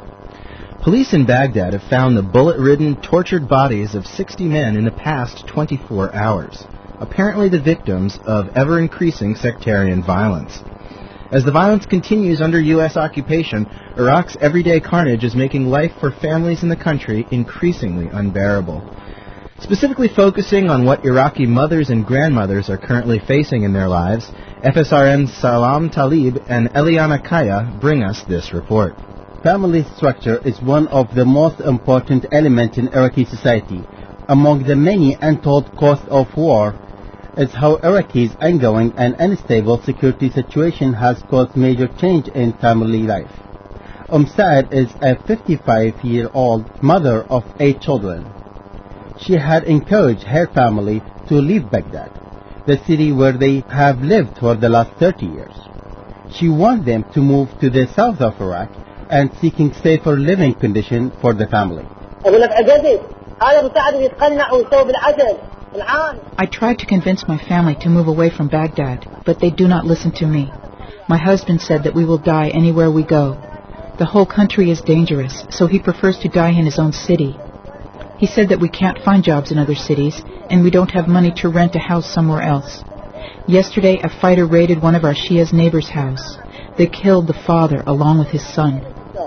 Police in Baghdad have found the bullet-ridden, tortured bodies of sixty men in the past twenty-four hours, apparently the victims of ever-increasing sectarian violence. As the violence continues under U S occupation, Iraq's everyday carnage is making life for families in the country increasingly unbearable. Specifically focusing on what Iraqi mothers and grandmothers are currently facing in their lives, F S R N's Salam Talib and Eliana Kaya bring us this report. Family structure is one of the most important elements in Iraqi society. Among the many untold costs of war is how Iraqi's ongoing and unstable security situation has caused major change in family life. Umm Saad is a fifty-five-year-old mother of eight children. She had encouraged her family to leave Baghdad, the city where they have lived for the last thirty years. She wanted them to move to the south of Iraq and seeking safer living conditions for the family. I tried to convince my family to move away from Baghdad, but they do not listen to me. My husband said that we will die anywhere we go. The whole country is dangerous, so he prefers to die in his own city. He said that we can't find jobs in other cities, and we don't have money to rent a house somewhere else. Yesterday, a fighter raided one of our Shia's neighbor's house. They killed the father along with his son.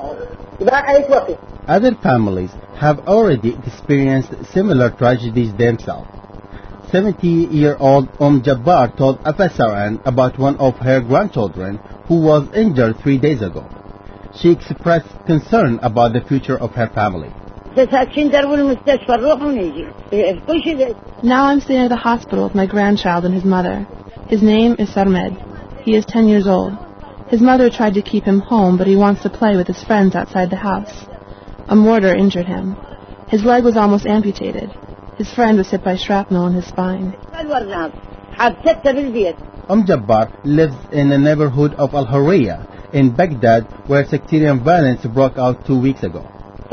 Other families have already experienced similar tragedies themselves. seventy-year-old Umm Jabbar told F S R N about one of her grandchildren who was injured three days ago. She expressed concern about the future of her family. Now I'm staying at the hospital with my grandchild and his mother. His name is Sarmed. He is ten years old. His mother tried to keep him home, but he wants to play with his friends outside the house. A mortar injured him. His leg was almost amputated. His friend was hit by shrapnel in his spine. Umm Jabbar lives in the neighborhood of Al-Hurriya in Baghdad, where sectarian violence broke out two weeks ago.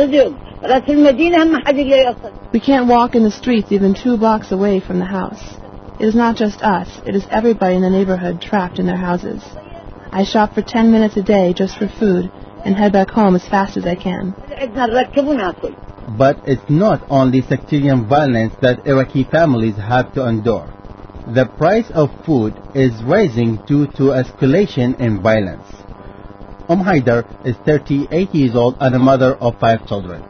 We can't walk in the streets even two blocks away from the house. It is not just us, it is everybody in the neighborhood trapped in their houses. I shop for ten minutes a day just for food and head back home as fast as I can. But it's not only sectarian violence that Iraqi families have to endure. The price of food is rising due to escalation in violence. Umm Haidar is thirty-eight years old and a mother of five children.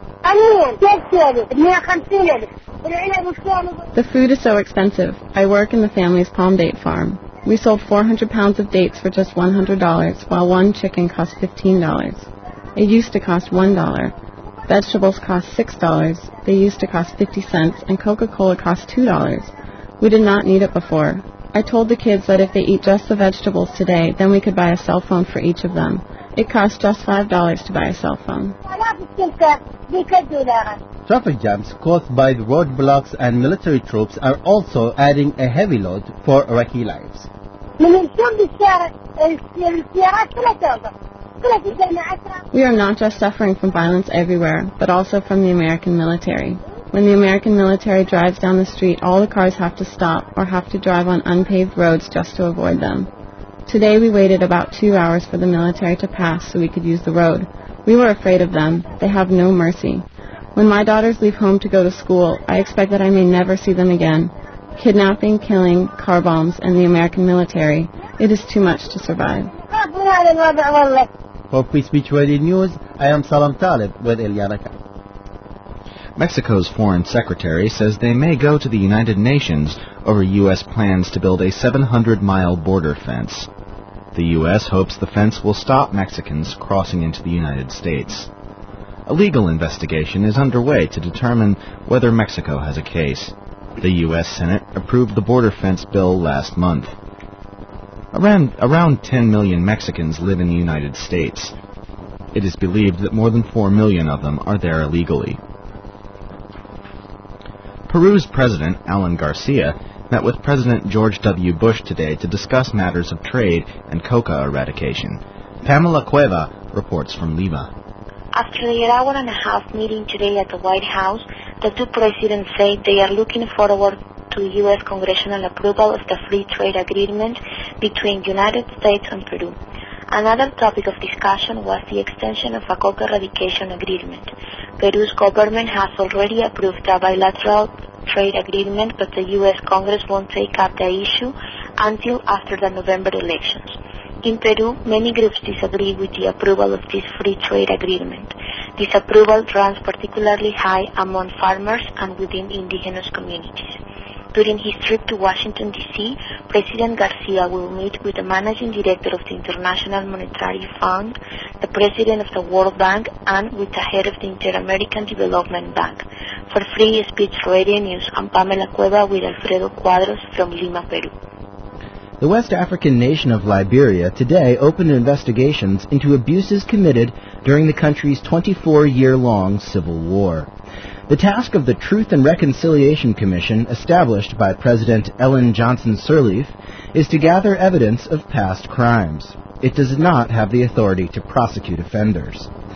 The food is so expensive. I work in the family's palm date farm. We sold four hundred pounds of dates for just one hundred dollars, while one chicken cost fifteen dollars. It used to cost one dollar. Vegetables cost six dollars. They used to cost fifty cents, and Coca-Cola cost two dollars. We did not need it before. I told the kids that if they eat just the vegetables today, then we could buy a cell phone for each of them. It costs just five dollars to buy a cell phone. Traffic jams caused by the roadblocks and military troops are also adding a heavy load for Iraqi lives. We are not just suffering from violence everywhere, but also from the American military. When the American military drives down the street, all the cars have to stop or have to drive on unpaved roads just to avoid them. Today we waited about two hours for the military to pass so we could use the road. We were afraid of them. They have no mercy. When my daughters leave home to go to school, I expect that I may never see them again. Kidnapping, killing, car bombs, and the American military. It is too much to survive. For Free Speech Radio News, I am Salam Talib with Ilyana Khan. Mexico's foreign secretary says they may go to the United Nations over U S plans to build a seven hundred mile border fence. The U S hopes the fence will stop Mexicans crossing into the United States. A legal investigation is underway to determine whether Mexico has a case. The U S Senate approved the border fence bill last month. Around, around ten million Mexicans live in the United States. It is believed that more than four million of them are there illegally. Peru's President, Alan Garcia, met with President George W. Bush today to discuss matters of trade and coca eradication. Pamela Cueva reports from Lima. After the hour and a half meeting today at the White House, the two presidents say they are looking forward to U S congressional approval of the free trade agreement between United States and Peru. Another topic of discussion was the extension of a coca eradication agreement. Peru's government has already approved a bilateral trade agreement, but the U S Congress won't take up the issue until after the November elections. In Peru, many groups disagree with the approval of this free trade agreement. This approval runs particularly high among farmers and within indigenous communities. During his trip to Washington, D C, President Garcia will meet with the Managing Director of the International Monetary Fund, the President of the World Bank, and with the head of the Inter-American Development Bank. For Free Speech Radio News, I'm Pamela Cueva with Alfredo Cuadros from Lima, Peru. The West African nation of Liberia today opened investigations into abuses committed during the country's twenty-four-year-long civil war. The task of the Truth and Reconciliation Commission, established by President Ellen Johnson Sirleaf, is to gather evidence of past crimes. It does not have the authority to prosecute offenders.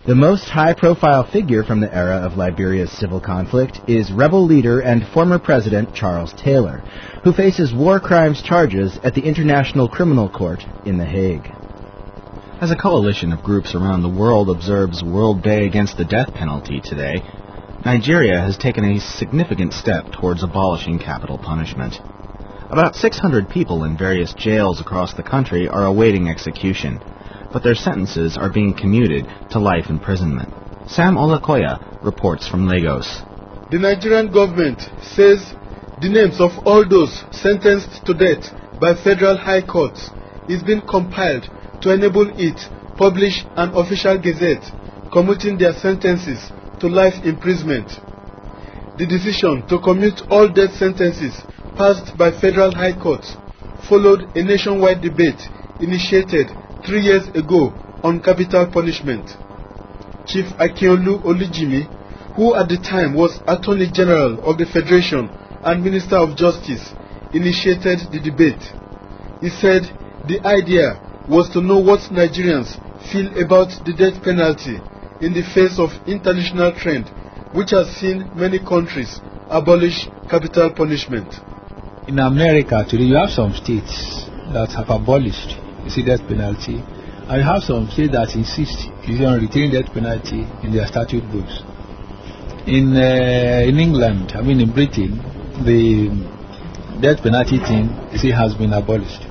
The most high-profile figure from the era of Liberia's civil conflict is rebel leader and former president Charles Taylor, who faces war crimes charges at the International Criminal Court in The Hague. As a coalition of groups around the world observes World Day Against the Death Penalty today, Nigeria has taken a significant step towards abolishing capital punishment. About six hundred people in various jails across the country are awaiting execution, but their sentences are being commuted to life imprisonment. Sam Olakoya reports from Lagos. The Nigerian government says the names of all those sentenced to death by federal high courts is being compiled to enable it publish an official gazette commuting their sentences to life imprisonment. The decision to commute all death sentences passed by federal high courts followed a nationwide debate initiated three years ago on capital punishment. Chief Akiolu Olujimi, who at the time was Attorney General of the Federation and Minister of Justice, initiated the debate. He said the idea was to know what Nigerians feel about the death penalty in the face of international trend, which has seen many countries abolish capital punishment. In America today, you have some states that have abolished you see death penalty, and you have some states that insist you on retaining death penalty in their statute books. In uh, in England, I mean in Britain, the death penalty thing you see has been abolished.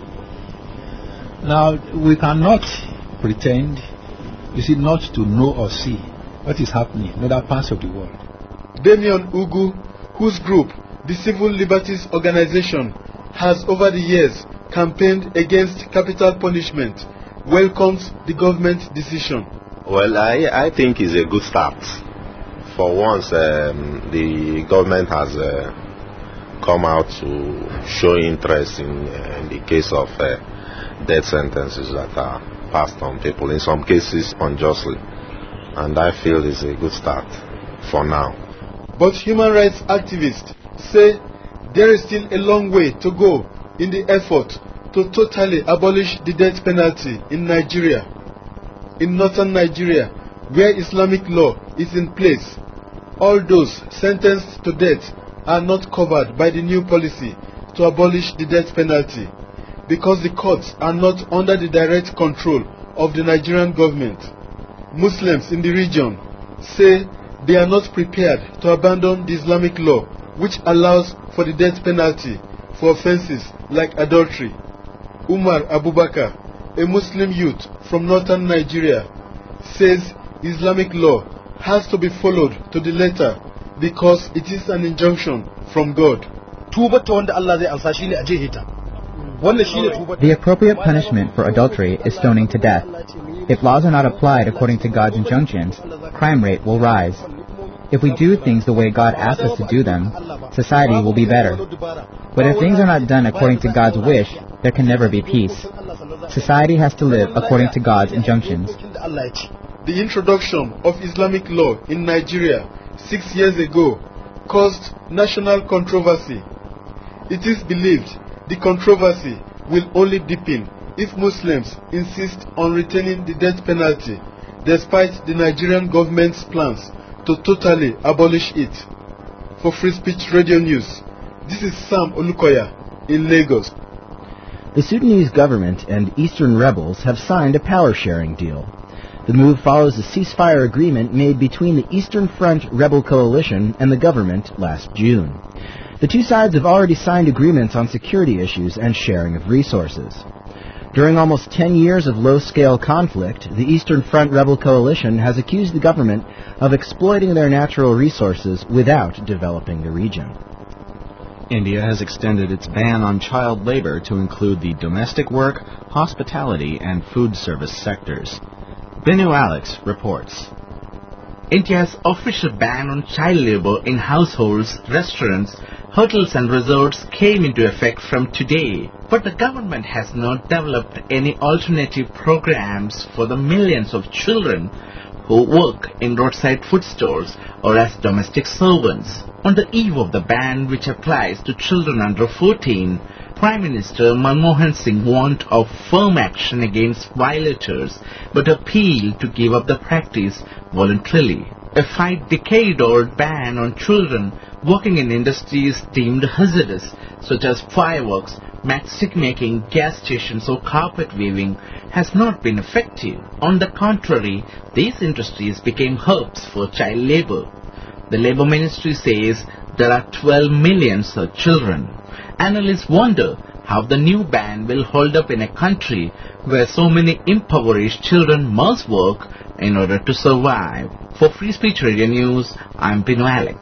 Now we cannot pretend you see not to know or see what is happening in other parts of the world. Damian Ugu, whose group, the Civil Liberties Organization, has over the years campaigned against capital punishment, welcomes the government decision. Well, I, I think it's a good start. For once, um, the government has uh, come out to show interest in, uh, in the case of uh, death sentences that are passed on people, in some cases unjustly. And I feel it's a good start for now. But human rights activists say there is still a long way to go in the effort to totally abolish the death penalty in Nigeria. In northern Nigeria, where Islamic law is in place, all those sentenced to death are not covered by the new policy to abolish the death penalty because the courts are not under the direct control of the Nigerian government. Muslims in the region say they are not prepared to abandon the Islamic law, which allows for the death penalty for offenses like adultery. Umar Abubakar, a Muslim youth from northern Nigeria, says Islamic law has to be followed to the letter because it is an injunction from God. The appropriate punishment for adultery is stoning to death. If laws are not applied according to God's injunctions, crime rate will rise. If we do things the way God asks us to do them, society will be better. But if things are not done according to God's wish, there can never be peace. Society has to live according to God's injunctions. The introduction of Islamic law in Nigeria six years ago caused national controversy. It is believed the controversy will only deepen if Muslims insist on retaining the death penalty, despite the Nigerian government's plans to totally abolish it. For Free Speech Radio News, this is Sam Olukoya in Lagos. The Sudanese government and Eastern rebels have signed a power-sharing deal. The move follows a ceasefire agreement made between the Eastern Front rebel coalition and the government last June. The two sides have already signed agreements on security issues and sharing of resources. During almost ten years of low-scale conflict, the Eastern Front rebel coalition has accused the government of exploiting their natural resources without developing the region. India has extended its ban on child labor to include the domestic work, hospitality, and food service sectors. Binu Alex reports. India's official ban on child labor in households, restaurants, hotels and resorts came into effect from today. But the government has not developed any alternative programs for the millions of children who work in roadside food stores or as domestic servants. On the eve of the ban, which applies to children under fourteen, Prime Minister Manmohan Singh warned of firm action against violators, but appealed to give up the practice voluntarily. A five-decade-old ban on children working in industries deemed hazardous, such as fireworks, matchstick making, gas stations or carpet weaving, has not been effective. On the contrary, these industries became hubs for child labor. The Labor Ministry says there are twelve million such children. Analysts wonder how the new ban will hold up in a country where so many impoverished children must work in order to survive. For Free Speech Radio News, I'm Pino Alec.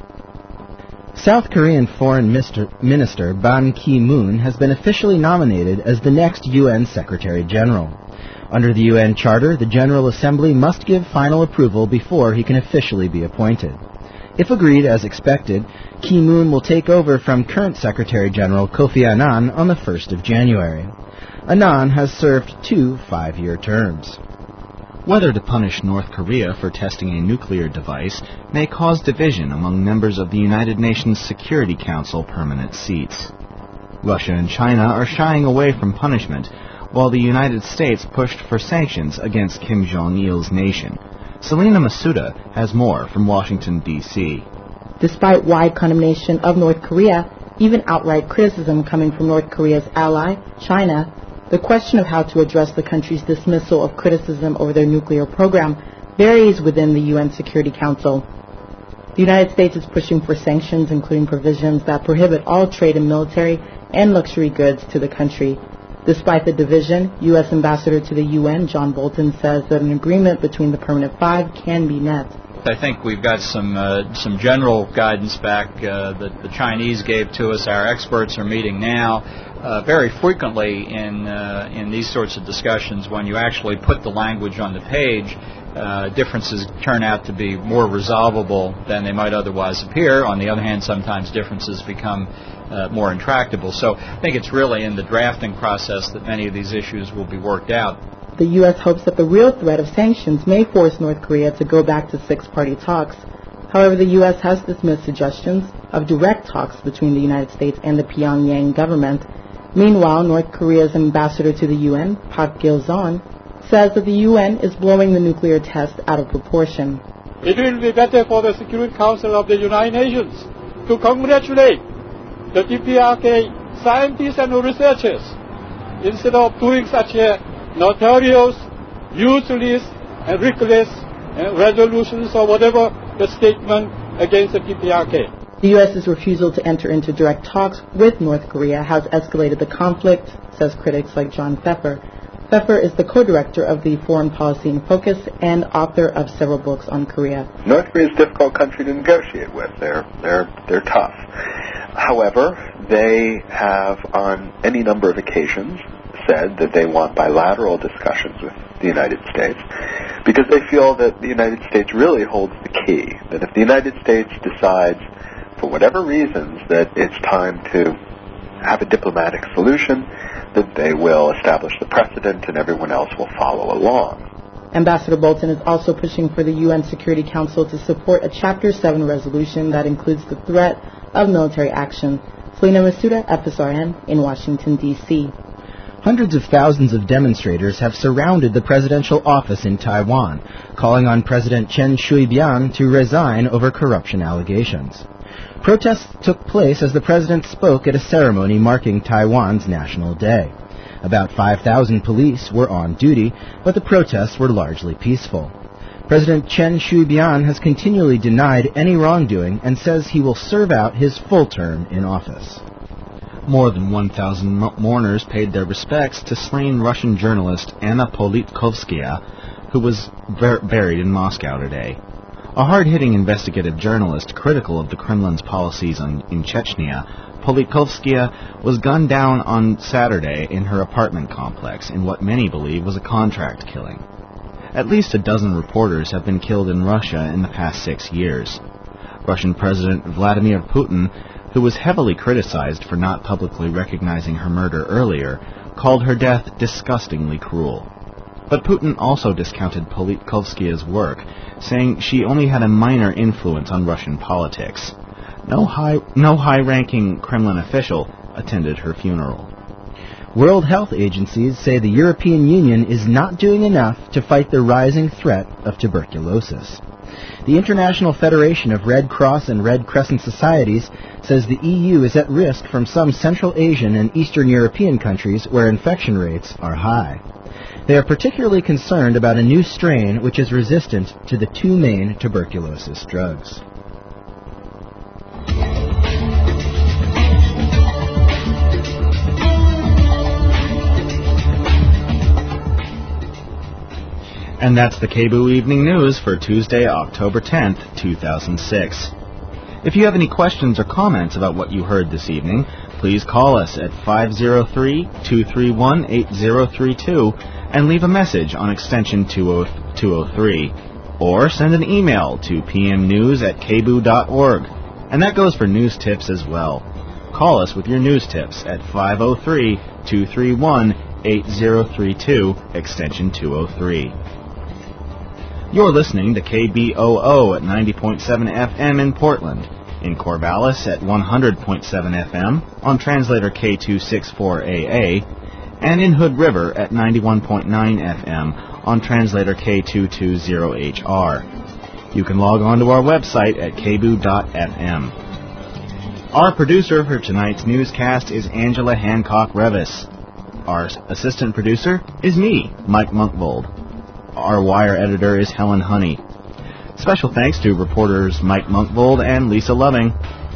South Korean Foreign Minister Ban Ki-moon has been officially nominated as the next U N Secretary General. Under the U N Charter, the General Assembly must give final approval before he can officially be appointed. If agreed as expected, Ki-moon will take over from current Secretary General Kofi Annan on the first of January. Annan has served two five-year terms. Whether to punish North Korea for testing a nuclear device may cause division among members of the United Nations Security Council permanent seats. Russia and China are shying away from punishment, while the United States pushed for sanctions against Kim Jong-il's nation. Selena Masuda has more from Washington, D C Despite wide condemnation of North Korea, even outright criticism coming from North Korea's ally, China, the question of how to address the country's dismissal of criticism over their nuclear program varies within the U N Security Council. The United States is pushing for sanctions, including provisions that prohibit all trade in military and luxury goods to the country. Despite the division, U S Ambassador to the U N, John Bolton, says that an agreement between the Permanent Five can be met. I think we've got some uh, some general guidance back uh, that the Chinese gave to us. Our experts are meeting now. Uh, very frequently in uh, in these sorts of discussions, when you actually put the language on the page, uh, differences turn out to be more resolvable than they might otherwise appear. On the other hand, sometimes differences become uh, more intractable. So I think it's really in the drafting process that many of these issues will be worked out. The U S hopes that the real threat of sanctions may force North Korea to go back to six-party talks. However, the U S has dismissed suggestions of direct talks between the United States and the Pyongyang government. Meanwhile, North Korea's ambassador to the U N, Park Gil-son, says that the U N is blowing the nuclear test out of proportion. It will be better for the Security Council of the United Nations to congratulate the D P R K scientists and researchers instead of doing such a notorious, useless, and reckless uh, resolutions or whatever the statement against the D P R K. The U S's refusal to enter into direct talks with North Korea has escalated the conflict, says critics like John Pfeffer. Pfeffer is the co-director of the Foreign Policy in Focus and author of several books on Korea. North Korea is a difficult country to negotiate with. They're, they're, they're tough. However, they have on any number of occasions said that they want bilateral discussions with the United States because they feel that the United States really holds the key, that if the United States decides for whatever reasons that it's time to have a diplomatic solution, that they will establish the precedent and everyone else will follow along. Ambassador Bolton is also pushing for the U N Security Council to support a Chapter seven resolution that includes the threat of military action. Selena Masuda, F S R N, in Washington, D C Hundreds of thousands of demonstrators have surrounded the presidential office in Taiwan, calling on President Chen Shui-bian to resign over corruption allegations. Protests took place as the president spoke at a ceremony marking Taiwan's National Day. About five thousand police were on duty, but the protests were largely peaceful. President Chen Shui-bian has continually denied any wrongdoing and says he will serve out his full term in office. More than one thousand mourners paid their respects to slain Russian journalist Anna Politkovskaya, who was bur- buried in Moscow today. A hard-hitting investigative journalist critical of the Kremlin's policies on, in Chechnya, Politkovskaya was gunned down on Saturday in her apartment complex in what many believe was a contract killing. At least a dozen reporters have been killed in Russia in the past six years. Russian President Vladimir Putin, who was heavily criticized for not publicly recognizing her murder earlier, called her death disgustingly cruel. But Putin also discounted Politkovskaya's work, saying she only had a minor influence on Russian politics. No high, no high-ranking Kremlin official attended her funeral. World health agencies say the European Union is not doing enough to fight the rising threat of tuberculosis. The International Federation of Red Cross and Red Crescent Societies says the E U is at risk from some Central Asian and Eastern European countries where infection rates are high. They are particularly concerned about a new strain which is resistant to the two main tuberculosis drugs. And that's the K B O O Evening News for Tuesday, October tenth, two thousand six. If you have any questions or comments about what you heard this evening, please call us at five oh three, two three one, eight oh three two and leave a message on extension two oh three. Or send an email to p m news at k b o o dot org. And that goes for news tips as well. Call us with your news tips at five oh three, two three one, eight oh three two, extension two oh three. You're listening to K B O O at ninety point seven F M in Portland, in Corvallis at one hundred point seven F M on translator K two sixty-four A A, and in Hood River at ninety-one point nine F M on translator K two twenty H R. You can log on to our website at k b o o dot f m. Our producer for tonight's newscast is Angela Hancock-Revis. Our assistant producer is me, Mike Munkvold. Our wire editor is Helen Honey. Special thanks to reporters Mike Munkvold and Lisa Loving.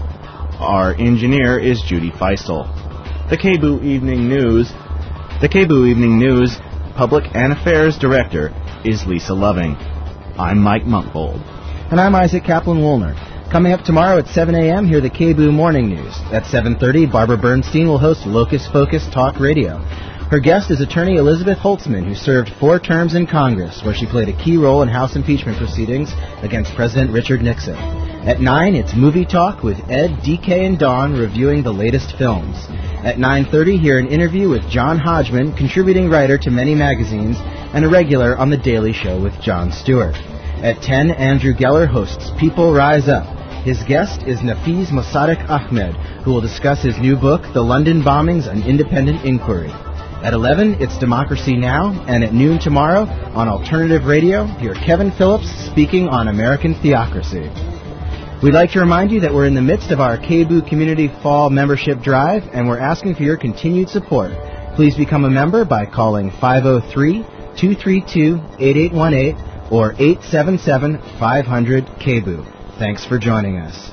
Our engineer is Judy Feistel. The K B O O Evening News, the K B O O Evening News Public and Affairs Director is Lisa Loving. I'm Mike Munkvold. And I'm Isaac Kaplan-Woolner. Coming up tomorrow at seven a m, hear the K B O O Morning News. At seven thirty, Barbara Bernstein will host Locus Focus Talk Radio. Her guest is attorney Elizabeth Holtzman, who served four terms in Congress, where she played a key role in House impeachment proceedings against President Richard Nixon. At nine, it's Movie Talk with Ed, D K, and Dawn reviewing the latest films. At nine thirty, hear an interview with John Hodgman, contributing writer to many magazines and a regular on The Daily Show with Jon Stewart. At ten, Andrew Geller hosts People Rise Up. His guest is Nafiz Mossadegh Ahmed, who will discuss his new book, The London Bombings, An Independent Inquiry. At eleven, it's Democracy Now!, and at noon tomorrow, on Alternative Radio, hear Kevin Phillips speaking on American theocracy. We'd like to remind you that we're in the midst of our K B O O Community Fall Membership Drive, and we're asking for your continued support. Please become a member by calling five oh three, two three two, eight eight one eight or eight seven seven, five hundred, K B O O. Thanks for joining us.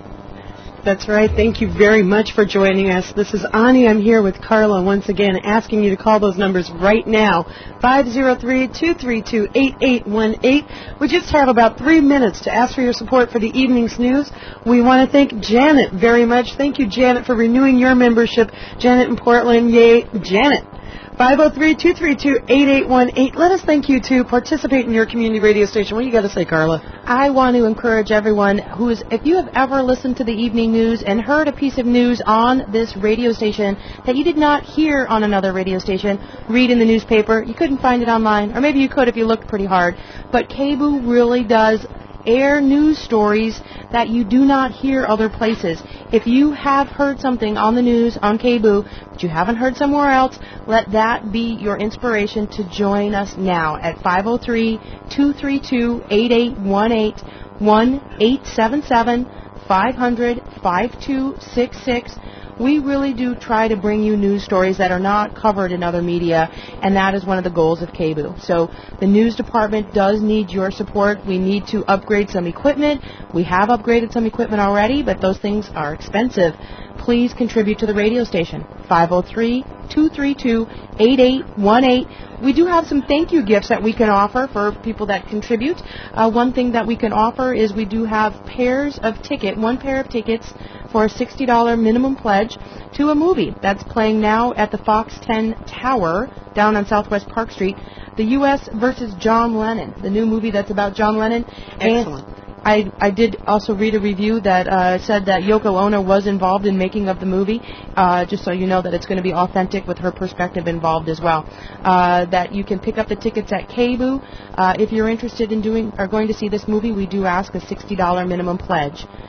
That's right. Thank you very much for joining us. This is Ani. I'm here with Carla once again, asking you to call those numbers right now. five oh three, two three two, eight eight one eight. We just have about three minutes to ask for your support for the evening's news. We want to thank Janet very much. Thank you, Janet, for renewing your membership. Janet in Portland. Yay, Janet. five oh three, two three two, eight eight one eight. Let us thank you to participate in your community radio station. What do you got to say, Carla? I want to encourage everyone who is, if you have ever listened to the evening news and heard a piece of news on this radio station that you did not hear on another radio station, read in the newspaper, you couldn't find it online, or maybe you could if you looked pretty hard, but K B O O really does air news stories that you do not hear other places. If you have heard something on the news on K B O O that you haven't heard somewhere else, let that be your inspiration to join us now at five oh three, two three two, eight eight one eight, one eight seven seven, five hundred, five two six six. We really do try to bring you news stories that are not covered in other media, and that is one of the goals of K B O O. So the news department does need your support. We need to upgrade some equipment. We have upgraded some equipment already, but those things are expensive. Please contribute to the radio station, five oh three, two three two, eight eight one eight. We do have some thank you gifts that we can offer for people that contribute. Uh, one thing that we can offer is we do have pairs of ticket, one pair of tickets for a sixty dollars minimum pledge to a movie that's playing now at the Fox ten Tower down on Southwest Park Street, the U S versus John Lennon, the new movie that's about John Lennon. Excellent. And I, I did also read a review that uh, said that Yoko Ono was involved in making of the movie, uh, just so you know that it's going to be authentic with her perspective involved as well. Uh, that you can pick up the tickets at K B O O. Uh, if you're interested in doing or going to see this movie, we do ask a sixty dollars minimum pledge.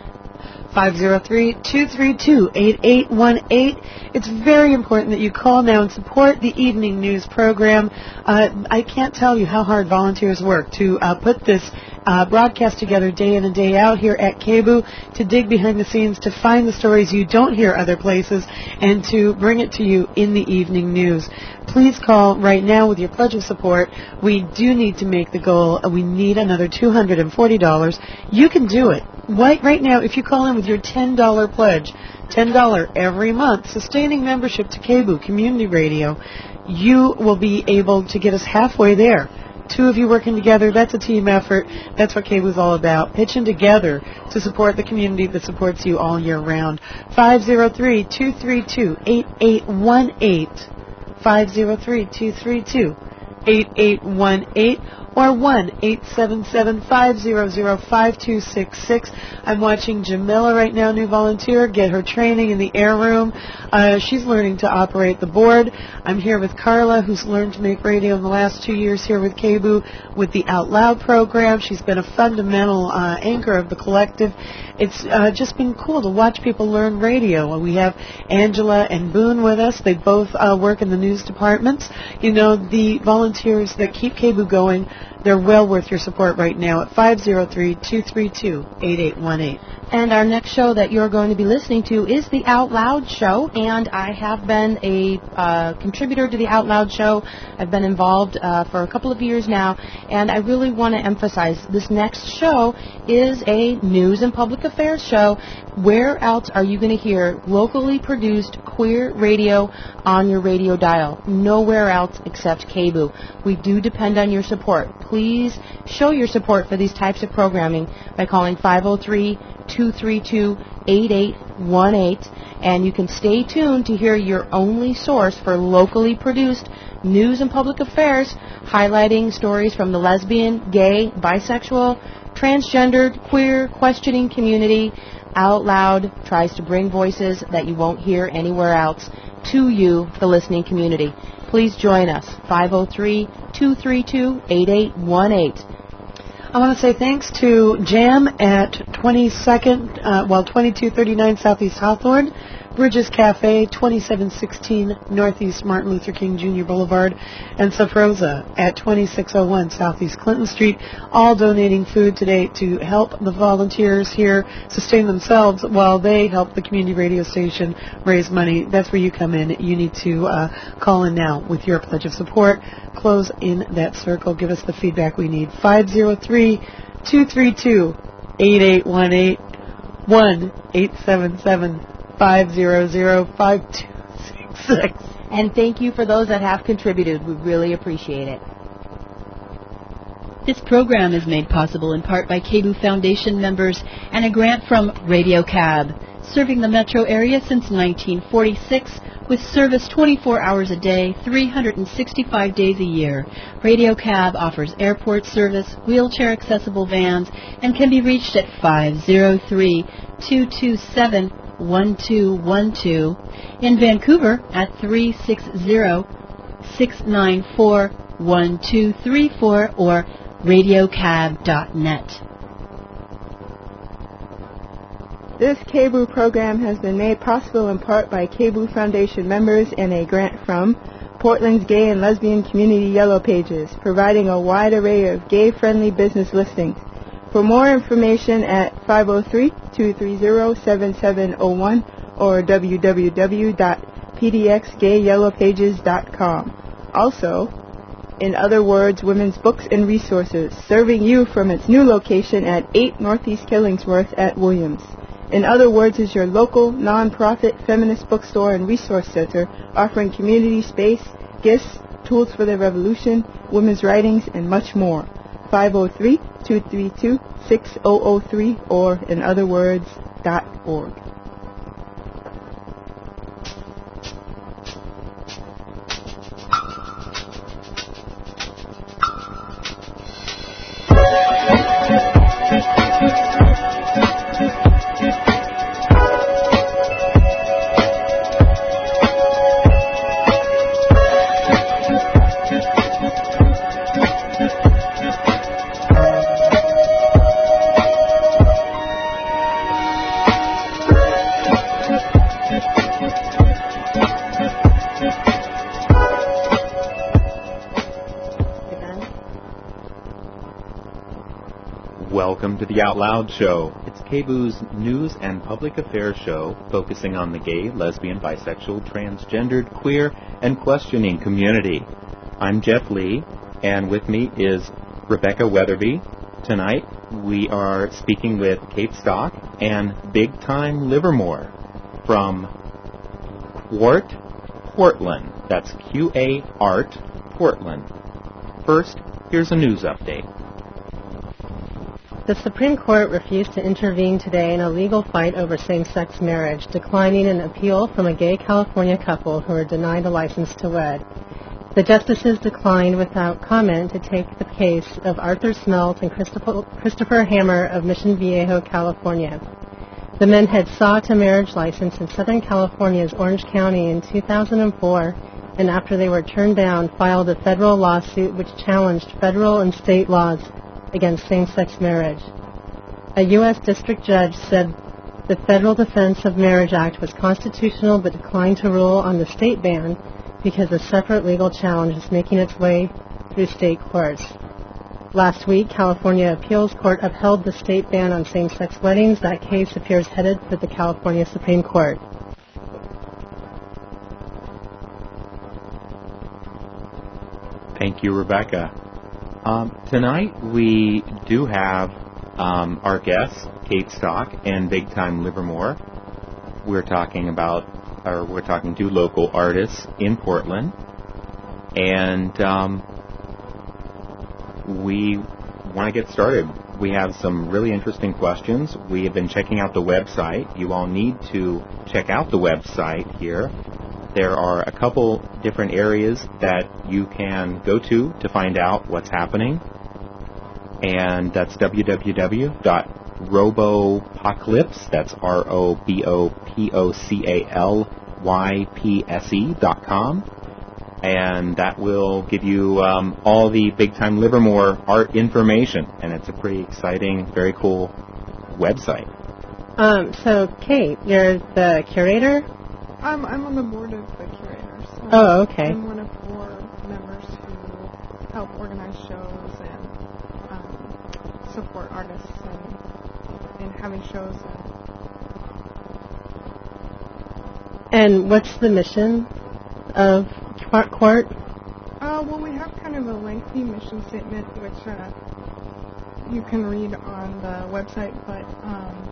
five oh three, two three two, eight eight one eight. It's very important that you call now and support the evening news program. Uh, I can't tell you how hard volunteers work to uh, put this uh, broadcast together day in and day out here at K B U, to dig behind the scenes, to find the stories you don't hear other places, and to bring it to you in the evening news. Please call right now with your pledge of support. We do need to make the goal. We need another two hundred forty dollars. You can do it. Right, right now, if you call in with your ten dollars pledge, ten dollars every month, sustaining membership to K B U, Community Radio, you will be able to get us halfway there. Two of you working together, that's a team effort. That's what K B U is all about, pitching together to support the community that supports you all year round. five oh three, two three two, eight eight one eight. five oh three, two three two, eight eight one eight or one eight seven seven, five hundred, five two six six. I'm watching Jamila right now, new volunteer, get her training in the air room. Uh, she's learning to operate the board. I'm here with Carla, who's learned to make radio in the last two years here with K B U with the Out Loud program. She's been a fundamental uh, anchor of the collective. It's uh, just been cool to watch people learn radio. We have Angela and Boone with us. They both uh, work in the news departments. You know, the volunteers that keep K B U going, they're well worth your support right now at five oh three, two three two, eight eight one eight. And our next show that you're going to be listening to is the Out Loud Show, and I have been a uh, contributor to the Out Loud Show. I've been involved uh, for a couple of years now, and I really want to emphasize this next show is a news and public affairs show. Where else are you going to hear locally produced queer radio on your radio dial? Nowhere else except K B U. We do depend on your support. Please show your support for these types of programming by calling five oh three, two three two, eight eight one eight, and you can stay tuned to hear your only source for locally produced news and public affairs, highlighting stories from the lesbian, gay, bisexual, transgendered, queer, questioning community. Out Loud tries to bring voices that you won't hear anywhere else to you, the listening community. Please join us, five oh three, two three two, eight eight one eight. I want to say thanks to Jam at twenty-second, uh, well, twenty-two thirty-nine Southeast Hawthorne, Bridges Cafe, twenty-seven sixteen Northeast Martin Luther King Junior Boulevard, and Saprosa at twenty-six oh one Southeast Clinton Street, all donating food today to help the volunteers here sustain themselves while they help the community radio station raise money. That's where you come in. You need to uh, call in now with your pledge of support. Close in that circle. Give us the feedback we need. five oh three, two three two, eight eight one eight, one eight seven seven, five hundred, five two six six. And thank you for those that have contributed. We really appreciate it. This program is made possible in part by K B U Foundation members and a grant from Radio Cab, serving the metro area since nineteen forty-six with service twenty-four hours a day, three hundred sixty-five days a year. Radio Cab offers airport service, wheelchair-accessible vans, and can be reached at five oh three, two two seven, one two one two. In Vancouver at three six zero, six nine four, one two three four or radio cab dot net. This K B U program has been made possible in part by K B U Foundation members and a grant from Portland's Gay and Lesbian Community Yellow Pages, providing a wide array of gay-friendly business listings. For more information at five oh three, two three zero, seven seven oh one or w w w dot p d x gay yellow pages dot com. Also, In Other Words, Women's Books and Resources, serving you from its new location at eight Northeast Killingsworth at Williams. In Other Words is your local, non-profit feminist bookstore and resource center offering community space, gifts, tools for the revolution, women's writings, and much more. five oh three, two three two, six oh oh three or in other words dot org. Welcome to the Out Loud Show. It's K B U's news and public affairs show focusing on the gay, lesbian, bisexual, transgendered, queer, and questioning community. I'm Jeff Lee, and with me is Rebecca Weatherby. Tonight we are speaking with Kate Stock and Big Time Livermore from Quart, Portland. That's Q A R T, Portland. First, here's a news update. The Supreme Court refused to intervene today in a legal fight over same-sex marriage, declining an appeal from a gay California couple who were denied a license to wed. The justices declined without comment to take the case of Arthur Smelt and Christopher, Christopher Hammer of Mission Viejo, California. The men had sought a marriage license in Southern California's Orange County in two thousand four, and after they were turned down, filed a federal lawsuit which challenged federal and state laws against same-sex marriage. A U S district judge said the Federal Defense of Marriage Act was constitutional but declined to rule on the state ban because a separate legal challenge is making its way through state courts. Last week, California Appeals Court upheld the state ban on same-sex weddings. That case appears headed for the California Supreme Court. Thank you, Rebecca. Um, tonight we do have um, our guests, Kate Stock and Big Time Livermore. We're talking about, or we're talking to local artists in Portland, and um, we want to get started. We have some really interesting questions. We have been checking out the website. You all need to check out the website here. There are a couple different areas that you can go to to find out what's happening, and that's w w w dot robopocalypse, that's R O B O P O C A L Y P S E dot com, and that will give you um, all the Big Time Livermore art information, and it's a pretty exciting, very cool website. Um, so, Kate, you're the curator? I'm, I'm on the board of the curators. So oh, okay. I'm one of four members who help organize shows and um, support artists and, and having shows. And, and what's the mission of Quart? Uh, well, we have kind of a lengthy mission statement, which uh, you can read on the website, but um,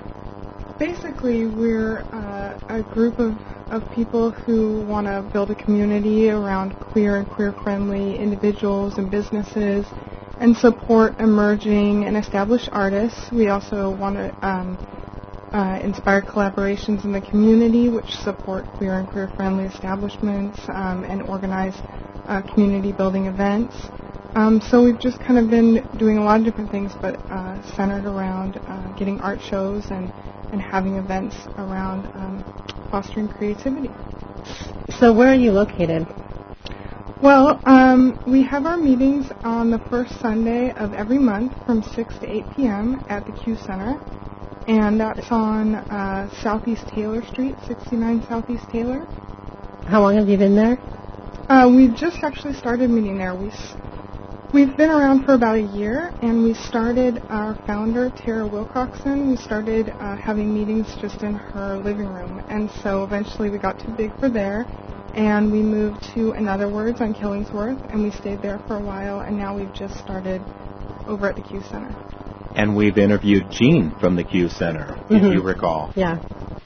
basically, we're uh, a group of, of people who want to build a community around queer and queer-friendly individuals and businesses and support emerging and established artists. We also want to um, uh, inspire collaborations in the community which support queer and queer-friendly establishments um, and organize uh, community-building events. Um, so we've just kind of been doing a lot of different things, but uh, centered around uh, getting art shows and and having events around um, fostering creativity. So where are you located? Well, um, we have our meetings on the first Sunday of every month from six to eight p.m. at the Q Center, and that's on uh, Southeast Taylor Street, sixty-nine Southeast Taylor. How long have you been there? Uh, we've just actually started meeting there. We s- We've been around for about a year, and we started, our founder, Tara Wilcoxon, we started uh, having meetings just in her living room, and so eventually we got too big for there, and we moved to In Other Words on Killingsworth, and we stayed there for a while, and now we've just started over at the Q Center. And we've interviewed Jean from the Q Center, mm-hmm. if you recall. Yeah.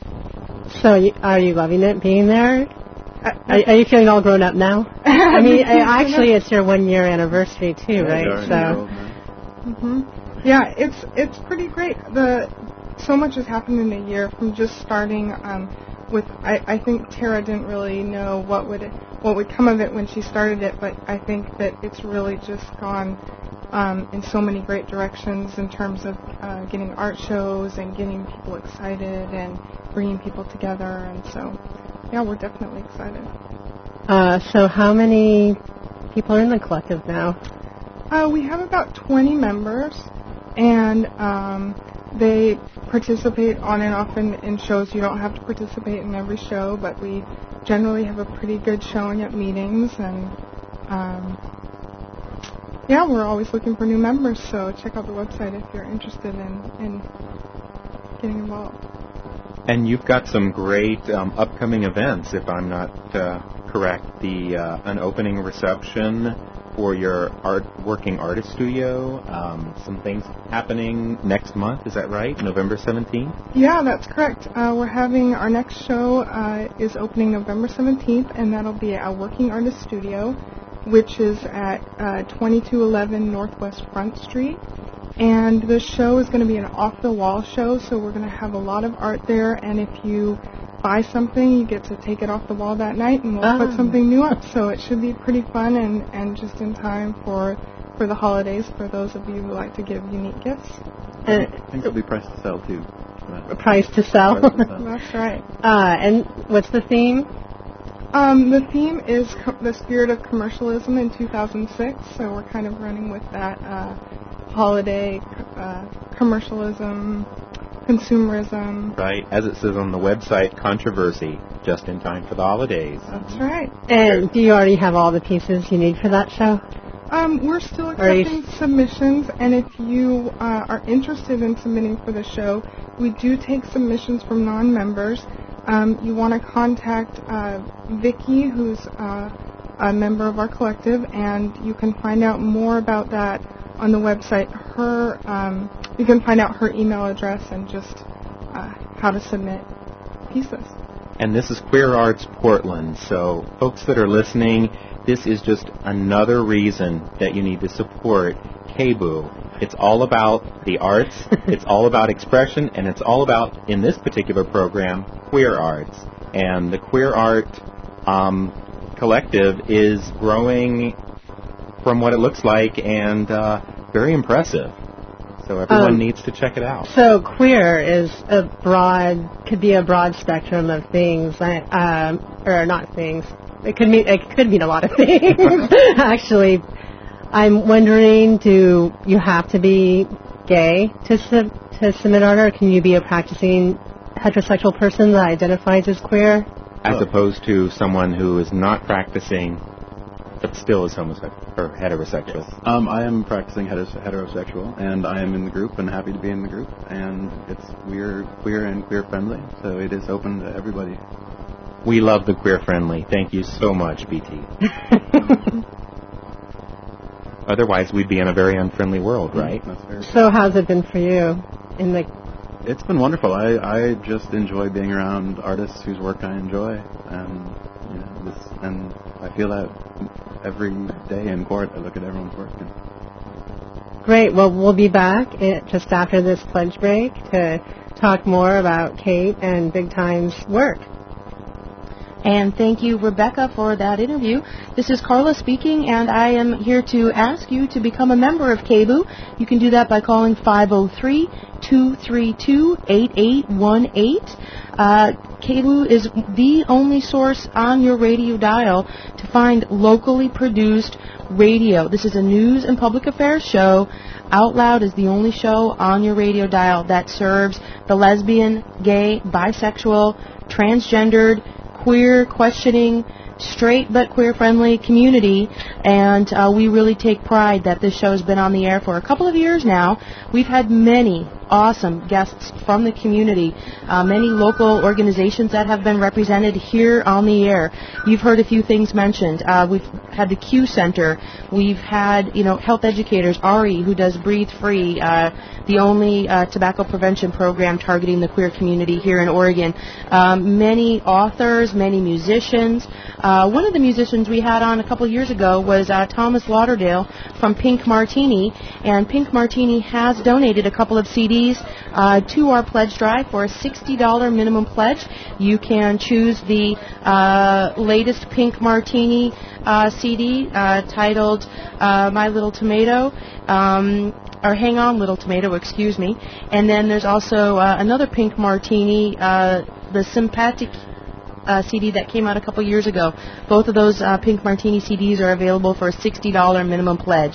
So you, are you loving it being there? Are, are you feeling all grown up now? I mean, actually, it's your one-year anniversary too, right? So, mm-hmm. yeah, it's it's pretty great. The so much has happened in a year from just starting um, with. I, I think Tara didn't really know what would what would come of it when she started it, but I think that it's really just gone um, in so many great directions in terms of uh, getting art shows and getting people excited and bringing people together, and so. Yeah, we're definitely excited. Uh, so how many people are in the collective now? Uh, we have about twenty members, and um, they participate on and off in, in shows. You don't have to participate in every show, but we generally have a pretty good showing at meetings, and um, yeah, we're always looking for new members, so check out the website if you're interested in, in getting involved. And you've got some great um, upcoming events, if I'm not uh, correct. The uh, an opening reception for your art working artist studio. Um, some things happening next month. Is that right? November seventeenth. Yeah, that's correct. Uh, we're having our next show uh, is opening November seventeenth, and that'll be at our working artist studio, which is at uh, twenty-two eleven Northwest Front Street. And the show is going to be an off-the-wall show, so we're going to have a lot of art there, and if you buy something, you get to take it off the wall that night, and we'll Oh. put something new up. So it should be pretty fun and, and just in time for for the holidays for those of you who like to give unique gifts. Uh, I think it'll be priced to sell, too. price to sell. Price to sell. That's right. Uh, and what's the theme? Um, the theme is co- the spirit of commercialism in two thousand six, so we're kind of running with that uh, holiday uh, commercialism, consumerism. Right, as it says on the website, controversy, just in time for the holidays. That's right. And do you already have all the pieces you need for that show? Um, we're still Are you- accepting submissions, and if you uh, are interested in submitting for the show, we do take submissions from non-members. Um, you want to contact uh, Vicky, who's uh, a member of our collective, and you can find out more about that on the website. Her, um, you can find out her email address and just uh, how to submit pieces. And this is Queer Arts Portland, so folks that are listening, this is just another reason that you need to support K B U. It's all about the arts, it's all about expression, and it's all about, in this particular program, queer arts. And the Queer Art um, Collective is growing from what it looks like, and uh, very impressive. So everyone Um, needs to check it out. So queer is a broad, could be a broad spectrum of things, I- um, or not things. It could mean it could mean a lot of things. Actually, I'm wondering, do you have to be gay to sub- to submit art, or can you be a practicing heterosexual person that identifies as queer? As opposed to someone who is not practicing, but still is homosexual or heterosexual. Um, I am practicing heteros- heterosexual, and I am in the group and happy to be in the group. And it's we're queer and queer friendly, so it is open to everybody. We love the queer friendly. Thank you so much, B T. Otherwise, we'd be in a very unfriendly world, right? That's very So how's it been for you in the It's been wonderful. I, I just enjoy being around artists whose work I enjoy, and you know, this, and I feel that every day in court. I look at everyone's work. And Great. Well, we'll be back eh, just after this pledge break to talk more about Kate and Big Time's work. And thank you, Rebecca, for that interview. This is Carla speaking, and I am here to ask you to become a member of K B U. You can do that by calling five oh three, two three two, eight eight one eight. Uh, K B U is the only source on your radio dial to find locally produced radio. This is a news and public affairs show. Out Loud is the only show on your radio dial that serves the lesbian, gay, bisexual, transgendered, queer, questioning, straight but queer-friendly community, and uh, we really take pride that this show has been on the air for a couple of years now. We've had many awesome guests from the community, uh, many local organizations that have been represented here on the air. You've heard a few things mentioned. Uh, we've had the Q Center. We've had, you know, health educators, Ari, who does Breathe Free, uh, the only uh, tobacco prevention program targeting the queer community here in Oregon. Um, many authors, many musicians. Uh, one of the musicians we had on a couple years ago was uh, Thomas Lauderdale from Pink Martini, and Pink Martini has donated a couple of C Ds uh, to our pledge drive for a sixty dollars minimum pledge. You can choose the uh, latest Pink Martini uh, C D uh, titled uh, My Little Tomato, um, or Hang On Little Tomato, excuse me. And then there's also uh, another Pink Martini, uh, the Sympathetic Uh, C D that came out a couple years ago. Both of those uh, Pink Martini C Ds are available for a sixty dollars minimum pledge.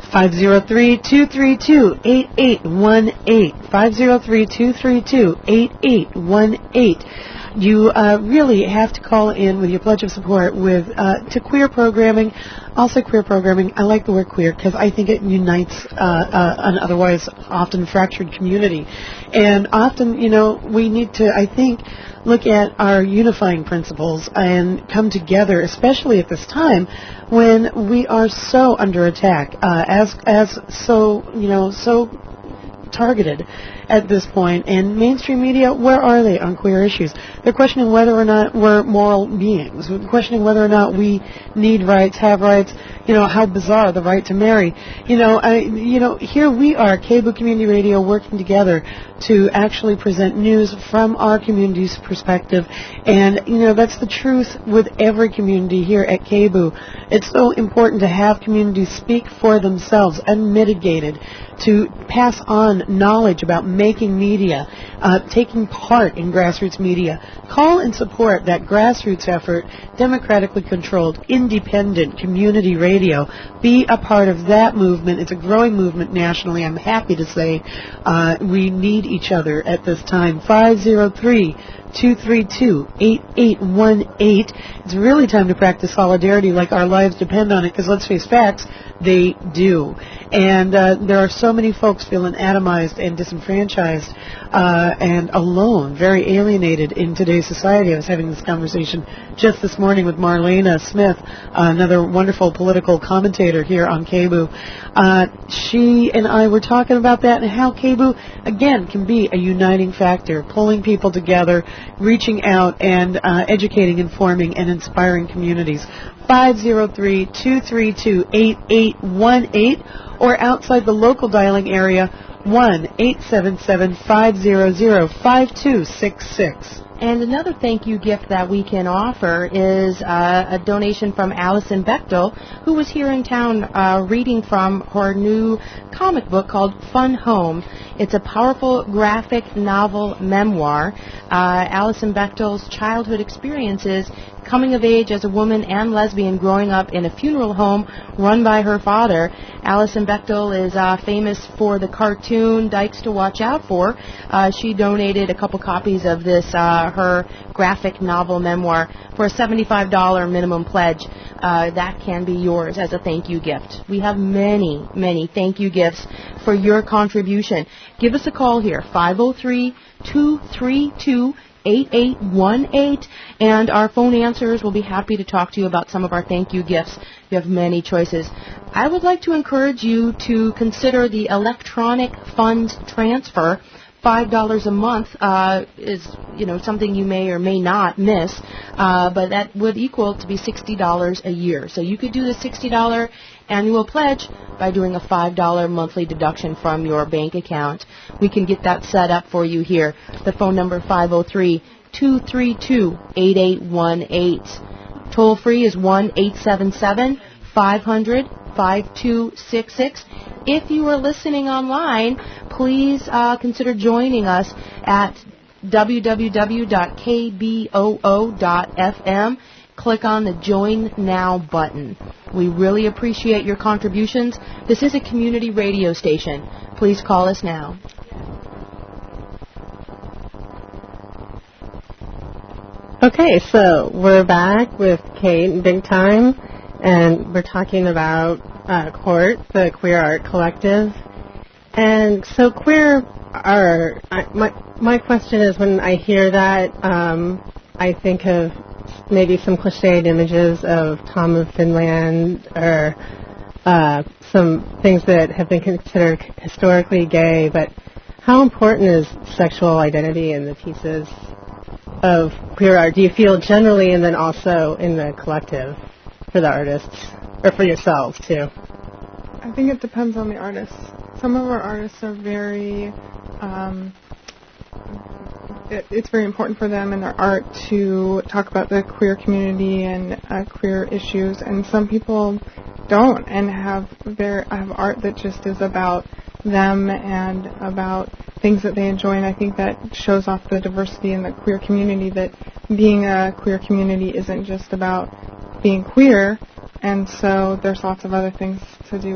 five oh three, two three two, eight eight one eight. five oh three, two three two, eight eight one eight. You uh, really have to call in with your pledge of support with uh, to queer programming. I'll say queer programming. I like the word queer because I think it unites uh, uh, an otherwise often fractured community. And often, you know, we need to, I think, look at our unifying principles and come together, especially at this time when we are so under attack, uh, as as so, you know, so targeted at this point. And mainstream media, where are they on queer issues? They're questioning whether or not we're moral beings. They're questioning whether or not we need rights, have rights. You know, how bizarre, the right to marry. You know, I, you know, here we are, K B O O Community Radio, working together to actually present news from our community's perspective. And, you know, that's the truth with every community here at K B O O. It's so important to have communities speak for themselves, unmitigated, to pass on knowledge about making media, uh, taking part in grassroots media. Call and support that grassroots effort, democratically controlled, independent community radio. Be a part of that movement. It's a growing movement nationally. I'm happy to say uh, we need each other at this time. five oh three, two three two, eight eight one eight. It's really time to practice solidarity like our lives depend on it, because let's face facts, they do. And uh, there are so many folks feeling atomized and disenfranchised uh, and alone, very alienated in today's society. I was having this conversation just this morning with Marlena Smith, uh, another wonderful political commentator here on K B O O. Uh, she and I were talking about that and how K B O O, again, can be a uniting factor, pulling people together, reaching out and uh, educating, informing, and inspiring communities. five oh three, two three two, eight eight one eight, or outside the local dialing area, one eight seven seven, five hundred, five two six six. And another thank you gift that we can offer is uh, a donation from Allison Bechtel, who was here in town uh, reading from her new comic book called Fun Home. It's a powerful graphic novel memoir. Uh, Allison Bechtel's childhood experiences, coming of age as a woman and lesbian growing up in a funeral home run by her father. Allison Bechtel is uh, famous for the cartoon Dykes to Watch Out For. Uh, she donated a couple copies of this, uh, her graphic novel memoir, for a seventy-five dollars minimum pledge. Uh, that can be yours as a thank you gift. We have many, many thank you gifts for your contribution. Give us a call here, five oh three, two three two, eight eight one eight, and our phone answerers will be happy to talk to you about some of our thank you gifts. You have many choices. I would like to encourage you to consider the electronic funds transfer. Five dollars a month uh, is, you know, something you may or may not miss, uh, but that would equal to be sixty dollars a year. So you could do the sixty dollars annual pledge by doing a five dollars monthly deduction from your bank account. We can get that set up for you here. The phone number five oh three, two three two, eight eight one eight. Toll free is one eight seven seven, five hundred, five two six six. If you are listening online, please uh, consider joining us at w w w dot k b o o dot f m. Click on the Join Now button. We really appreciate your contributions. This is a community radio station. Please call us now. Okay, so we're back with Kate Big Time, and we're talking about uh, Court, the Queer Art Collective. And so queer art, I, my, my question is, when I hear that, um, I think of maybe some cliched images of Tom of Finland, or uh, some things that have been considered historically gay, but how important is sexual identity in the pieces of queer art, do you feel generally, and then also in the collective for the artists, or for yourselves too? I think it depends on the artists. Some of our artists are very, um, it, it's very important for them in their art to talk about the queer community and uh, queer issues, and some people don't, and have their have art that just is about them and about things that they enjoy. And I think that shows off the diversity in the queer community, that being a queer community isn't just about being queer, and so there's lots of other things to do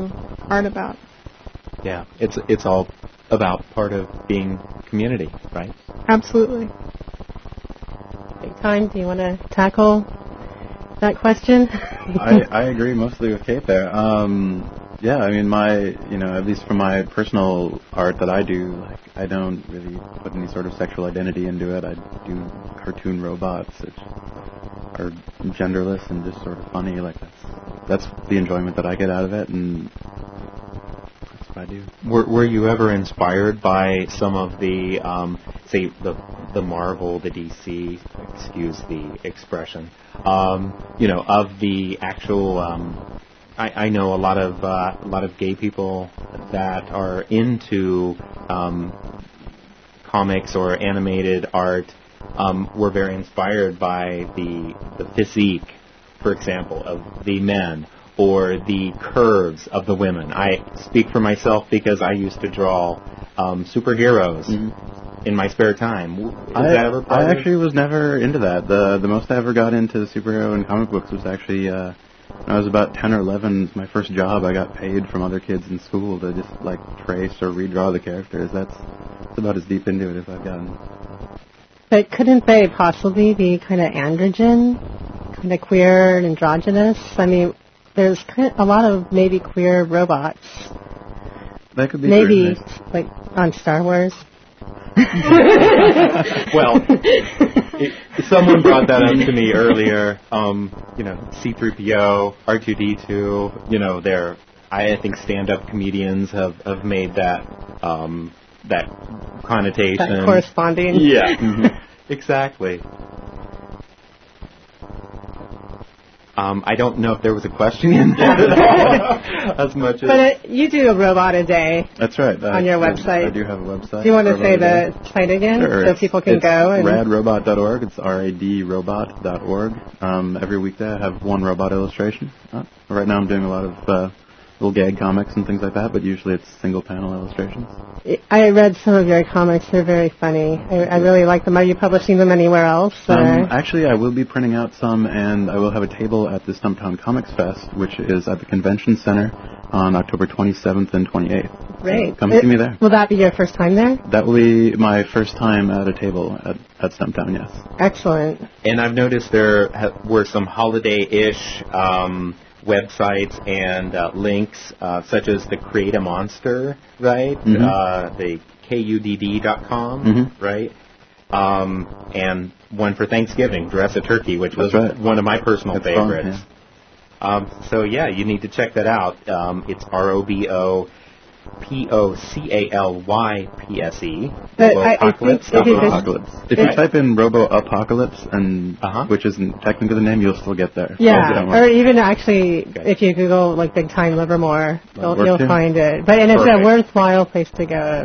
art about? Yeah, it's it's all about part of being community, right? Absolutely. Big time. Do you want to tackle that question? I, I agree mostly with Kate there. Um, yeah, I mean, my, you know, at least for my personal art that I do, like, I don't really put any sort of sexual identity into it. I do cartoon robots which are genderless and just sort of funny. Like, that's, that's the enjoyment that I get out of it, and that's what I do. Were, were you ever inspired by some of the, um, say, the the Marvel, the D C, excuse the expression, um, you know, of the actual? Um, I, I know a lot of uh, a lot of gay people that are into um, comics or animated art. Um, were very inspired by the the physique, for example, of the men, or the curves of the women. I speak for myself because I used to draw um, superheroes mm-hmm. in my spare time. Is I, that ever part I of actually was never into that. The the most I ever got into superhero and comic books was actually uh, when I was about ten or eleven. My first job, I got paid from other kids in school to just like trace or redraw the characters. That's, that's about as deep into it as I've gotten. But couldn't they possibly be kind of androgen, kind of queer and androgynous? I mean, there's kind of a lot of maybe queer robots. That could be maybe true. like on Star Wars. Well, it, someone brought that up to me earlier. Um, you know, C three P O, R two D two. You know, they're I think stand-up comedians have have made that um, that connotation. That corresponding. Yeah, mm-hmm. Exactly. Um, I don't know if there was a question in there as much as... But it, you do a robot a day. That's right. On your I, website. I do have a website. Do you want to say the site again? Sure. So it's, people can it's go? And rad robot dot org. It's R A D robot dot org. Um, every weekday I have one robot illustration. Uh, right now I'm doing a lot of uh, little gag comics and things like that, but usually it's single panel illustrations. I read some of your comics. They're very funny. I, I really like them. Are you publishing them anywhere else? Um, actually, I will be printing out some, and I will have a table at the Stumptown Comics Fest, which is at the Convention Center on October twenty-seventh and twenty-eighth. Great. So come it, see me there. Will that be your first time there? That will be my first time at a table at, at Stumptown, yes. Excellent. And I've noticed there ha- were some holiday-ish um, websites and uh, links, uh, such as the Create a Monster, right? Mm-hmm. Uh, the K U D D dot com, mm-hmm. right? Um, and one for Thanksgiving, Dress a Turkey, which was right. one of my personal That's favorites. Fun, yeah. Um, so, yeah, you need to check that out. Um, it's R O B O P O C A L Y P S E. Robo-apocalypse. If you, Apocalypse. If you type in Robo-apocalypse, and uh-huh. which isn't technically the name, you'll still get there. Yeah, or even actually, okay. if you Google like Big Time Livermore, you'll, you'll find it. But and it's Perfect. a worthwhile place to go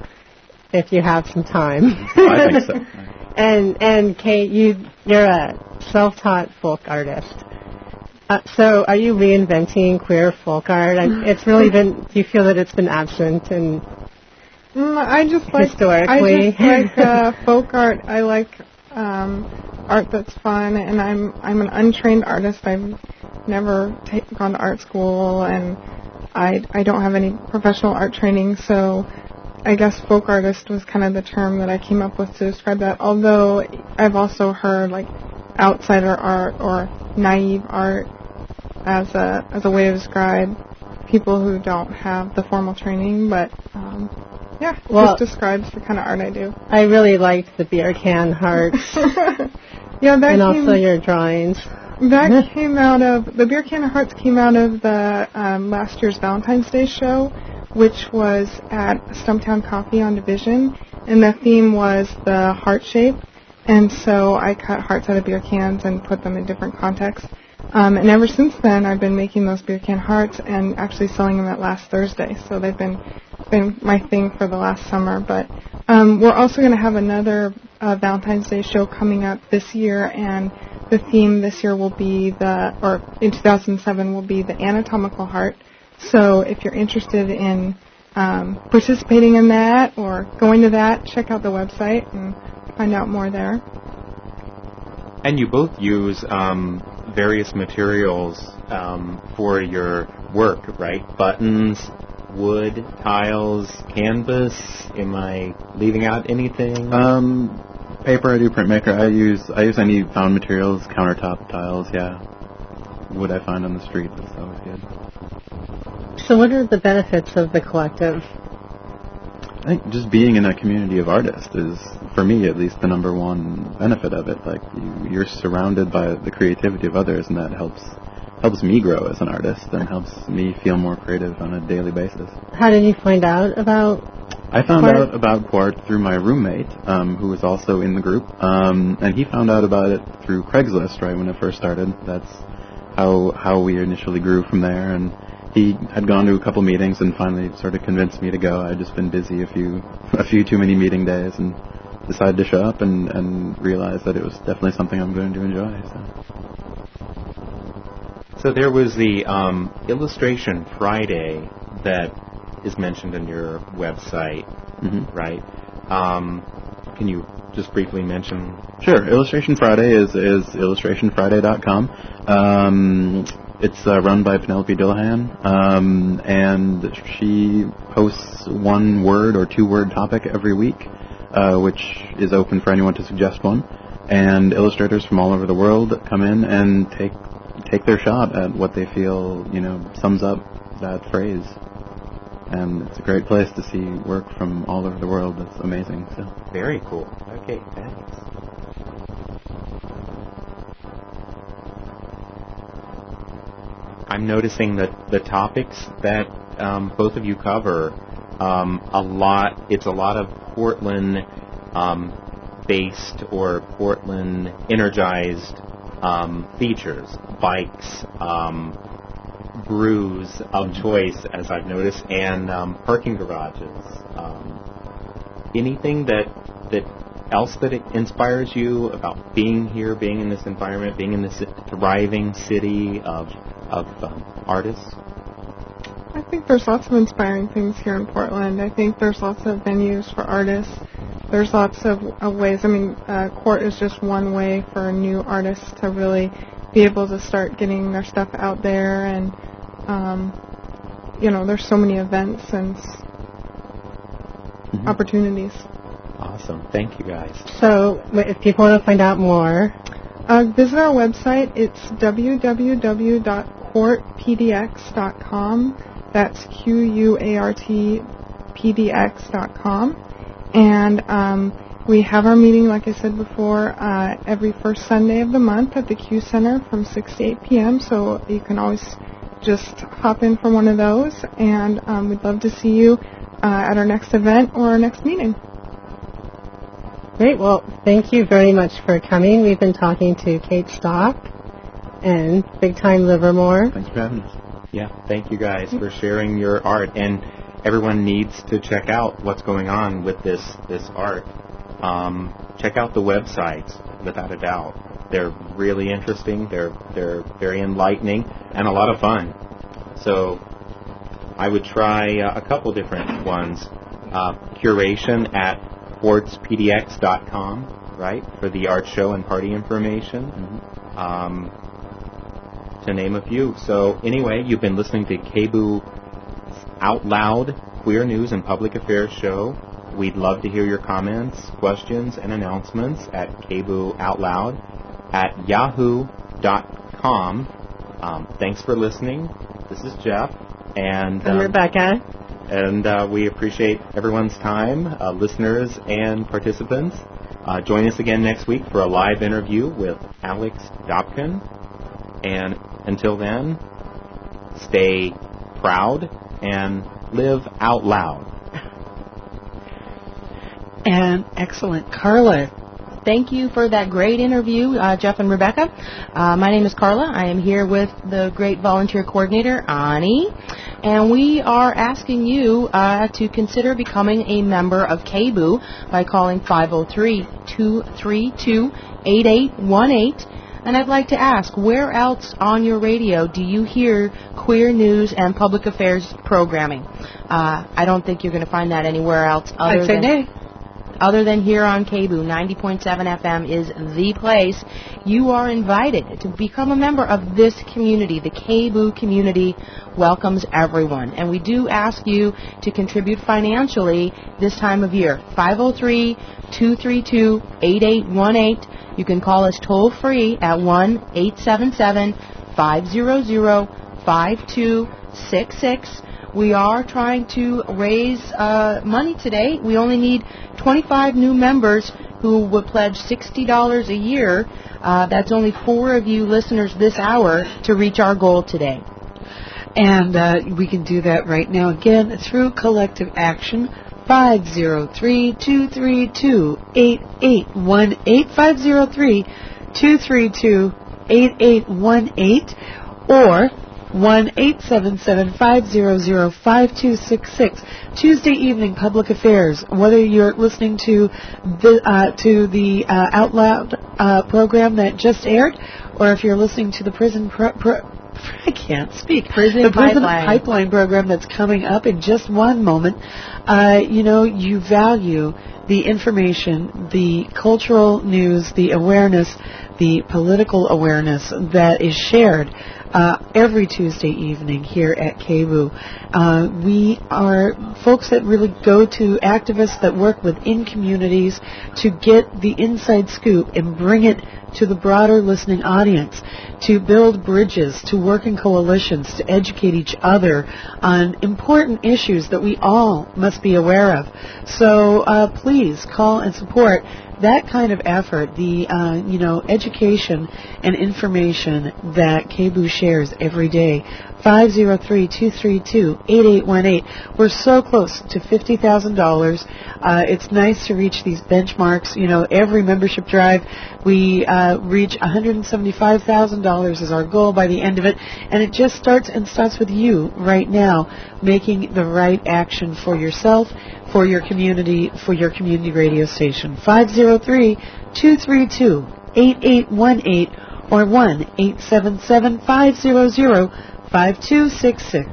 if, if you have some time. I think so. and and Kate, you you're a self-taught folk artist. Uh, so, are you reinventing queer folk art? I, it's really been. Do you feel that it's been absent and mm, I just like historically? I just like uh, folk art. I like um, art that's fun, and I'm I'm an untrained artist. I've never ta- gone to art school, and I I don't have any professional art training. So, I guess folk artist was kind of the term that I came up with to describe that. Although I've also heard like outsider art or naive art as a as a way to describe people who don't have the formal training, but um, yeah, it well, just describes the kind of art I do. I really liked the beer can hearts. yeah, that and came, also your drawings. That came out of the beer can hearts came out of the um, last year's Valentine's Day show, which was at Stumptown Coffee on Division, and the theme was the heart shape. And so I cut hearts out of beer cans and put them in different contexts. Um, and ever since then, I've been making those beer can hearts and actually selling them at last Thursday. So they've been been my thing for the last summer. But um, we're also going to have another uh, Valentine's Day show coming up this year, and the theme this year will be the, or in two thousand seven will be the anatomical heart. So if you're interested in um, participating in that or going to that, check out the website and find out more there. And you both use um, various materials um, for your work, right? Buttons, wood, tiles, canvas. Am I leaving out anything? Um, paper. I do printmaker. I use I use any found materials, countertop tiles. Yeah, wood I find on the street. That's always good. So, what are the benefits of the collective? I think just being in a community of artists is, for me at least, the number one benefit of it. Like you, you're surrounded by the creativity of others, and that helps helps me grow as an artist and helps me feel more creative on a daily basis. How did you find out about I found Quart? out about Quart through my roommate, um, who was also in the group, um, and he found out about it through Craigslist right when it first started. That's how how we initially grew from there, and he had gone to a couple meetings and finally sort of convinced me to go. I'd just been busy a few a few too many meeting days and decided to show up and, and realized that it was definitely something I'm going to enjoy. So, so there was the um, Illustration Friday that is mentioned in your website, mm-hmm. right? Um, can you just briefly mention? Sure. Illustration Friday is, is illustration friday dot com. Um, it's uh, run by Penelope Dillahan, um, and she posts one word or two word topic every week, uh, which is open for anyone to suggest one. And illustrators from all over the world come in and take take their shot at what they feel, you know, sums up that phrase. And it's a great place to see work from all over the world. It's amazing. So very cool. Okay, thanks. I'm noticing that the topics that um, both of you cover, um, a lot. It's a lot of Portland um, based or Portland energized um, features, bikes, um, brews of choice, as I've noticed, and um, parking garages. Um, anything that that else that it inspires you about being here, being in this environment, being in this thriving city of of um, artists? I think there's lots of inspiring things here in Portland. I think there's lots of venues for artists. There's lots of, of ways. I mean, uh, Quart is just one way for new artists to really be able to start getting their stuff out there. And, um, you know, there's so many events and mm-hmm. opportunities. Awesome. Thank you, guys. So, if people want to find out more, uh, visit our website. It's w w w dot quart p d x dot com. That's Q U A R T P D X dot com. And um, we have our meeting, like I said before, uh, every first Sunday of the month at the Q Center from six to eight p.m. So you can always just hop in for one of those. And um, we'd love to see you uh, at our next event or our next meeting. Great. Well, thank you very much for coming. We've been talking to Kate Stock and Big Time Livermore. Thanks for having us. Yeah, thank you guys for sharing your art. And everyone needs to check out what's going on with this this art. Um, check out the websites, without a doubt. They're really interesting. They're they're very enlightening and a lot of fun. So I would try uh, a couple different ones. Uh, curation at quartz p d x dot com, right, for the art show and party information. Mm-hmm. Um, to name a few. So anyway, you've been listening to K B U Out Loud Queer News and Public Affairs Show. We'd love to hear your comments, questions, and announcements at K B U Out Loud at yahoo dot com. Um, thanks for listening. This is Jeff. And I'm um, Rebecca. And uh, we appreciate everyone's time, uh, listeners and participants. Uh, join us again next week for a live interview with Alex Dobkin. And until then, stay proud and live out loud. And excellent. Carla. Thank you for that great interview, uh, Jeff and Rebecca. Uh, my name is Carla. I am here with the great volunteer coordinator, Ani. And we are asking you uh, to consider becoming a member of K B U by calling five oh three, two three two, eight eight one eight. And I'd like to ask, where else on your radio do you hear queer news and public affairs programming? Uh, I don't think you're going to find that anywhere else other I'd say than... nay. other than here on K B O O, ninety point seven F M is the place. You are invited to become a member of this community. The K B O O community welcomes everyone. And we do ask you to contribute financially this time of year. five oh three, two three two, eight eight one eight. You can call us toll free at one eight seven seven, five hundred, five two six six. We are trying to raise uh, money today. We only need twenty-five new members who would pledge sixty dollars a year. Uh, that's only four of you listeners this hour to reach our goal today. And uh, we can do that right now again through collective action. five oh three, two three two, eight eight one eight, five oh three, two three two, eight eight one eight, or one eight seven seven, five hundred, five two six six. Tuesday evening public affairs. Whether you're listening to the uh, to the uh, Out Loud uh, program that just aired, or if you're listening to the prison pro- pro- I can't speak. Prison the prison pipeline. pipeline program that's coming up in just one moment. Uh, you know, you value the information, the cultural news, the awareness, the political awareness that is shared uh, every Tuesday evening here at K B O O. Uh, we are folks that really go to activists that work within communities to get the inside scoop and bring it to the broader listening audience, to build bridges, to work in coalitions, to educate each other on important issues that we all must be aware of. So uh, please call and support that kind of effort, the uh, you know education and information that K B O O shares every day. five oh three, two three two, eight eight one eight. We're so close to fifty thousand dollars. Uh, it's nice to reach these benchmarks. You know, every membership drive, we uh, reach one hundred seventy-five thousand dollars is our goal by the end of it. And it just starts and stops with you right now, making the right action for yourself, for your community, for your community radio station. five oh three, two three two, eight eight one eight or one eight seven seven, five hundred, five two six six.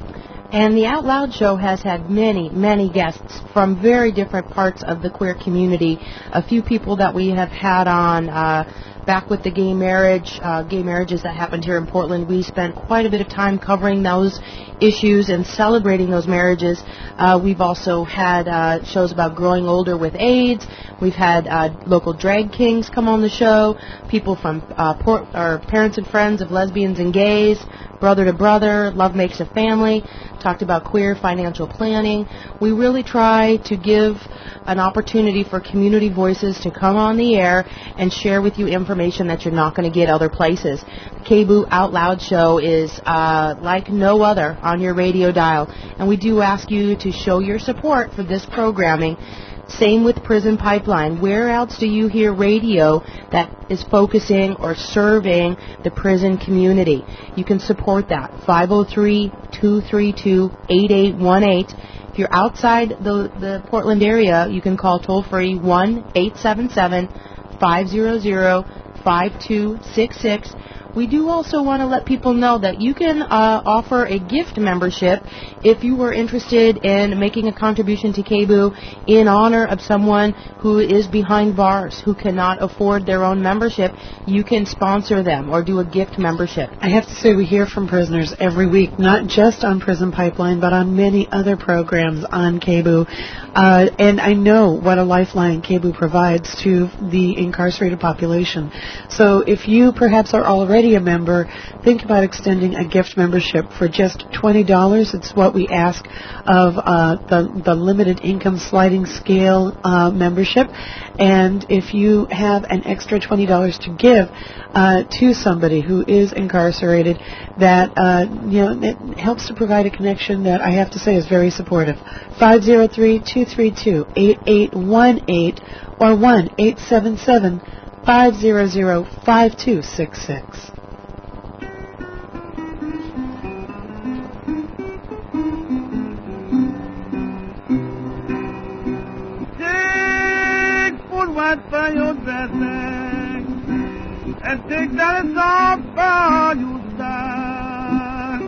And the Out Loud Show has had many, many guests from very different parts of the queer community. A few people that we have had on uh, back with the gay marriage, uh, gay marriages that happened here in Portland. We spent quite a bit of time covering those issues and celebrating those marriages. Uh, we've also had uh, shows about growing older with AIDS. We've had uh, local drag kings come on the show, people from uh, Port- or parents and friends of lesbians and gays, brother to brother, love makes a family, talked about queer financial planning. We really try to give an opportunity for community voices to come on the air and share with you information that you're not going to get other places. The K B O O Out Loud Show is uh, like no other on your radio dial, and we do ask you to show your support for this programming. Same with Prison Pipeline. Where else do you hear radio that is focusing or serving the prison community? You can support that. five oh three, two three two, eight eight one eight. If you're outside the, the Portland area, you can call toll-free one eight seven seven, five hundred, five two six six. We do also want to let people know that you can uh, offer a gift membership if you were interested in making a contribution to K B O O in honor of someone who is behind bars, who cannot afford their own membership. You can sponsor them or do a gift membership. I have to say we hear from prisoners every week, not just on Prison Pipeline, but on many other programs on K B O O. Uh, and I know what a lifeline K B O O provides to the incarcerated population. So if you perhaps are already a member, think about extending a gift membership for just twenty dollars. It's what we ask of uh, the, the limited income sliding scale uh, membership. And if you have an extra twenty dollars to give uh, to somebody who is incarcerated, that uh, you know it helps to provide a connection that I have to say is very supportive. five oh three, two three two, eight eight one eight or one eight seven seven, five hundred, five two six six. White for your dressing, and take that it's all for you style.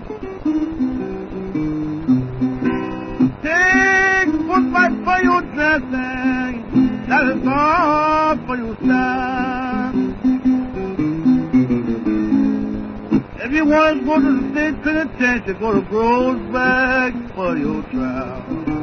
Take foot white for your dressing, that is all for you, sir. If you want to go to the state penitentiary, go to Groesbeck for your trial.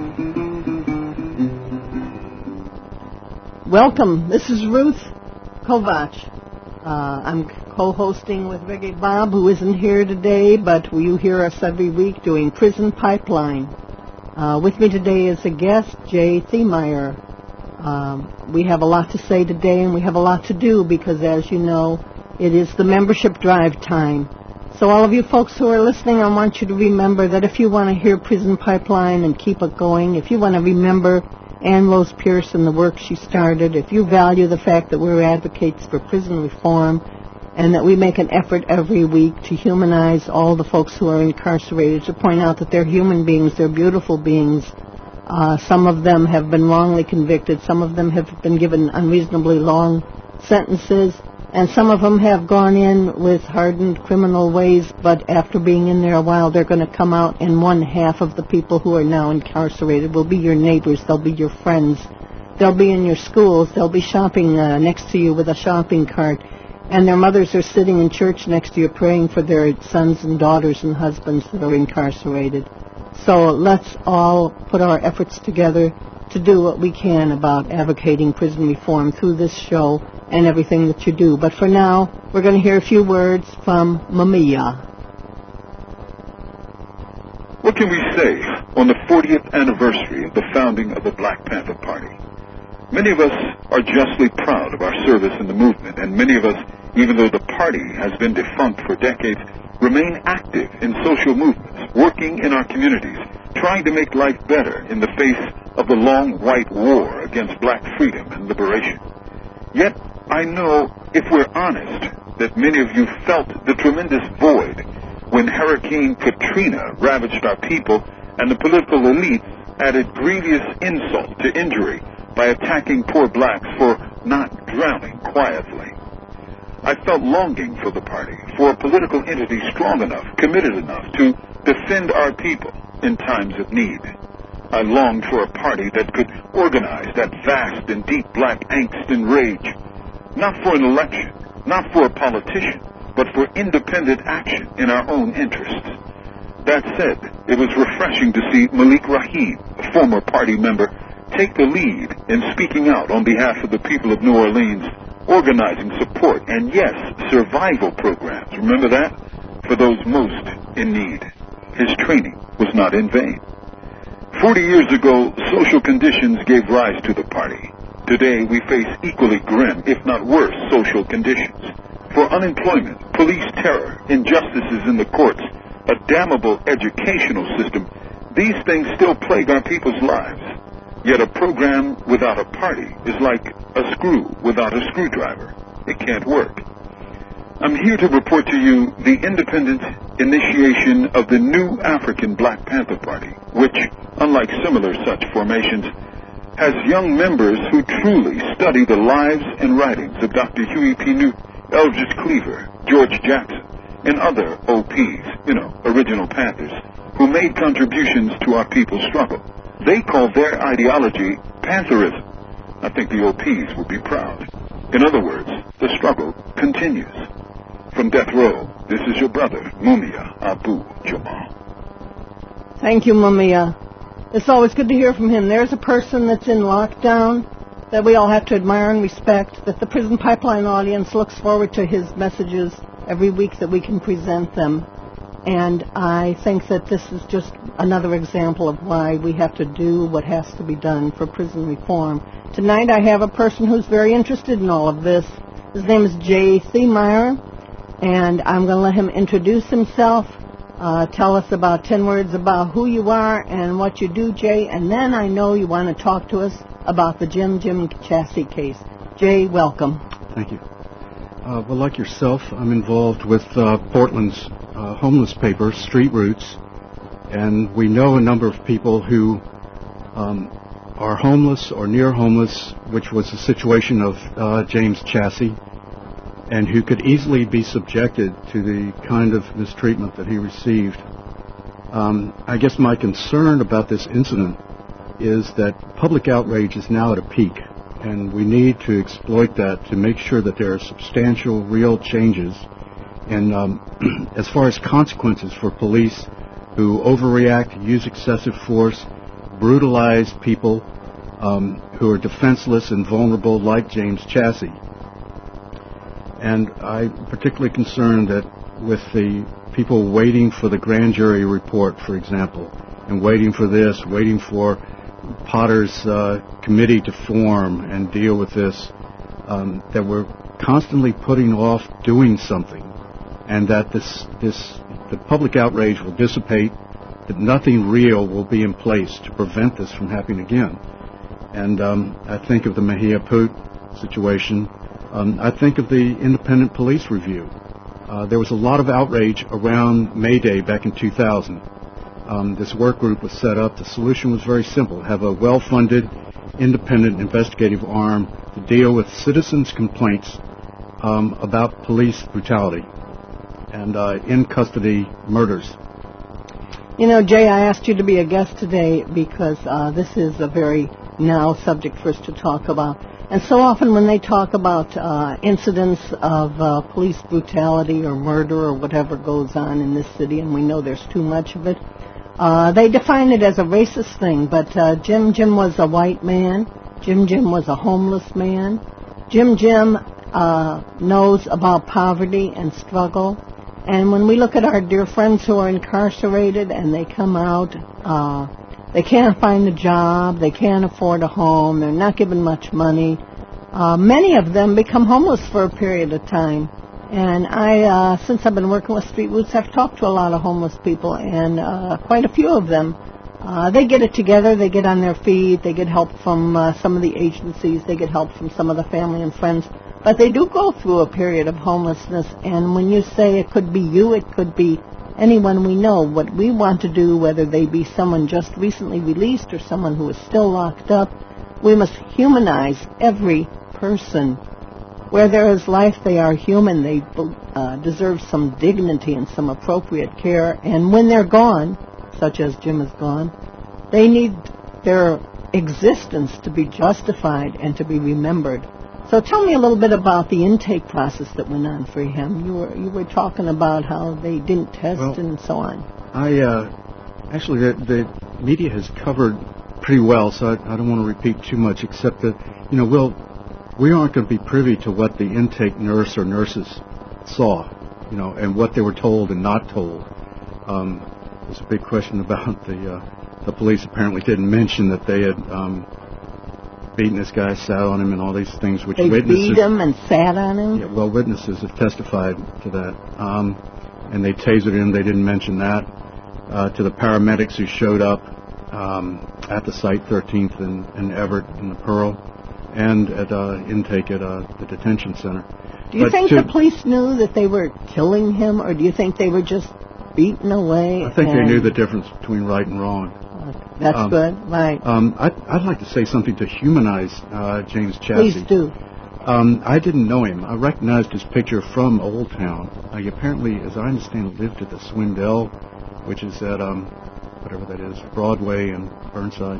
Welcome. This is Ruth Kovach. Uh, I'm co-hosting with Reggae Bob, who isn't here today, but you hear us every week doing Prison Pipeline. Uh, with me today is a guest, Jay Thiemeyer. Um, we have a lot to say today, and we have a lot to do because, as you know, it is the membership drive time. So all of you folks who are listening, I want you to remember that if you want to hear Prison Pipeline and keep it going, if you want to remember Ann Rose Pierce and the work she started, if you value the fact that we're advocates for prison reform and that we make an effort every week to humanize all the folks who are incarcerated, to point out that they're human beings, they're beautiful beings. Uh, some of them have been wrongly convicted, some of them have been given unreasonably long sentences, and some of them have gone in with hardened criminal ways, but after being in there a while, they're going to come out, and one half of the people who are now incarcerated will be your neighbors, they'll be your friends, they'll be in your schools, they'll be shopping uh, next to you with a shopping cart, and their mothers are sitting in church next to you praying for their sons and daughters and husbands that are incarcerated. So let's all put our efforts together to do what we can about advocating prison reform through this show and everything that you do. But for now, we're going to hear a few words from Mumia. What can we say on the fortieth anniversary of the founding of the Black Panther Party? Many of us are justly proud of our service in the movement, and many of us, even though the party has been defunct for decades, remain active in social movements, working in our communities, trying to make life better in the face of the long white war against black freedom and liberation. Yet, I know, if we're honest, that many of you felt the tremendous void when Hurricane Katrina ravaged our people and the political elites added grievous insult to injury by attacking poor blacks for not drowning quietly. I felt longing for the party, for a political entity strong enough, committed enough to defend our people in times of need. I longed for a party that could organize that vast and deep black angst and rage, not for an election, not for a politician, but for independent action in our own interests. That said, it was refreshing to see Malik Rahim, a former party member, take the lead in speaking out on behalf of the people of New Orleans, organizing support and, yes, survival programs, remember that, for those most in need. His training was not in vain. Forty years ago, social conditions gave rise to the party. Today, we face equally grim, if not worse, social conditions. For unemployment, police terror, injustices in the courts, a damnable educational system, these things still plague our people's lives. Yet a program without a party is like a screw without a screwdriver. It can't work. I'm here to report to you the independent initiation of the new African Black Panther Party, which, unlike similar such formations, has young members who truly study the lives and writings of Doctor Huey P. Newton, Eldridge Cleaver, George Jackson, and other O Ps, you know, original Panthers, who made contributions to our people's struggle. They call their ideology Pantherism. I think the O Ps will be proud. In other words, the struggle continues. From Death Row, this is your brother, Mumia Abu Jamal. Thank you, Mumia. It's always good to hear from him. There's a person that's in lockdown that we all have to admire and respect, that the Prison Pipeline audience looks forward to his messages every week that we can present them. And I think that this is just another example of why we have to do what has to be done for prison reform. Tonight I have a person who's very interested in all of this. His name is Jay Thiemeyer, and I'm going to let him introduce himself, uh, tell us about ten words about who you are and what you do, Jay, and then I know you want to talk to us about the Jim Jim Chassie case. Jay, welcome. Thank you. Uh, well, like yourself, I'm involved with uh, Portland's uh, homeless paper, Street Roots, and we know a number of people who um, are homeless or near homeless, which was the situation of uh, James Chassie, and who could easily be subjected to the kind of mistreatment that he received. Um, I guess my concern about this incident is that public outrage is now at a peak, and we need to exploit that to make sure that there are substantial, real changes. And um, as far as consequences for police who overreact, use excessive force, brutalize people um, who are defenseless and vulnerable, like James Chassie. And I'm particularly concerned that with the people waiting for the grand jury report, for example, and waiting for this, waiting for Potter's uh, committee to form and deal with this, um, that we're constantly putting off doing something, and that this, this, the public outrage will dissipate, that nothing real will be in place to prevent this from happening again. And um, I think of the Mejia Poot situation. Um, I think of the independent police review. Uh, there was a lot of outrage around May Day back in two thousand. Um, this work group was set up. The solution was very simple: have a well-funded, independent investigative arm to deal with citizens' complaints um, about police brutality and uh, in-custody murders. You know, Jay, I asked you to be a guest today because uh, this is a very now subject for us to talk about. And so often when they talk about uh, incidents of uh, police brutality or murder or whatever goes on in this city, and we know there's too much of it, uh, they define it as a racist thing. But uh, Jim Jim was a white man. Jim Jim was a homeless man. Jim Jim uh, knows about poverty and struggle. And when we look at our dear friends who are incarcerated and they come out, uh, they can't find a job, they can't afford a home, they're not given much money. Uh, many of them become homeless for a period of time. And I, uh, since I've been working with Street Roots, I've talked to a lot of homeless people, and uh, quite a few of them, uh, they get it together, they get on their feet, they get help from uh, some of the agencies, they get help from some of the family and friends. But they do go through a period of homelessness, and when you say it could be you, it could be anyone we know. What we want to do, whether they be someone just recently released or someone who is still locked up, we must humanize every person. Where there is life, they are human. They uh, deserve some dignity and some appropriate care. And when they're gone, such as Jim is gone, they need their existence to be justified and to be remembered. So tell me a little bit about the intake process that went on for him. You were you were talking about how they didn't test well, and so on. I uh, actually the, the media has covered pretty well, so I, I don't want to repeat too much, except that you know we'll we aren't going to be privy to what the intake nurse or nurses saw, you know, and what they were told and not told. Um, there's a big question about the uh, the police apparently didn't mention that they had. Um, beaten this guy, sat on him, and all these things, which they witnesses... beat him and sat on him? Yeah, well, witnesses have testified to that. Um, and they tasered him. They didn't mention that. Uh, to the paramedics who showed up um, at the site, thirteenth and, and Everett in the Pearl, and at uh, intake at uh, the detention center. Do you but think to, the police knew that they were killing him, or do you think they were just beaten away? I think they knew the difference between right and wrong. That's um, good, right. Um, I'd, I'd like to say something to humanize uh, James Chassie. Please do. Um, I didn't know him. I recognized his picture from Old Town. Uh, he apparently, as I understand it, lived at the Swindell, which is at, um, whatever that is, Broadway and Burnside.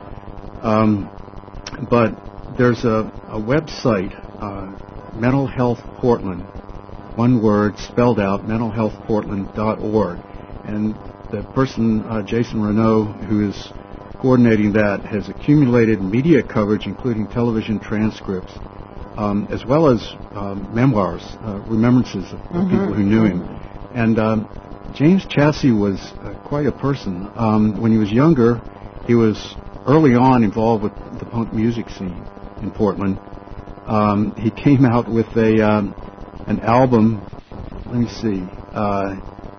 Um, but there's a, a website, uh, Mental Health Portland, one word, spelled out, mental health portland dot org. And the person, uh, Jason Renault, who is coordinating that, has accumulated media coverage, including television transcripts, um, as well as um, memoirs, uh, remembrances of, mm-hmm. of people who knew him. And um, James Chassie was uh, quite a person. Um, when he was younger, he was early on involved with the punk music scene in Portland. Um, he came out with a um, an album, let me see, uh,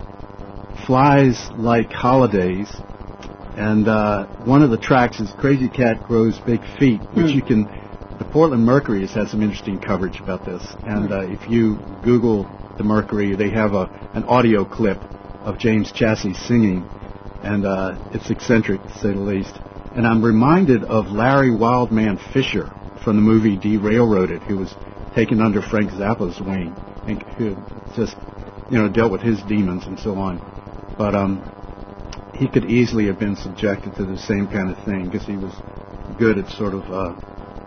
Flies Like Holidays, and uh, one of the tracks is Crazy Cat Grows Big Feet, which mm. you can, the Portland Mercury has had some interesting coverage about this, and uh, if you Google the Mercury, they have a an audio clip of James Chassie singing, and uh, it's eccentric to say the least. And I'm reminded of Larry Wildman Fisher from the movie Derailroaded, who was taken under Frank Zappa's wing, and who just, you know, dealt with his demons and so on. But um, he could easily have been subjected to the same kind of thing because he was good at sort of uh,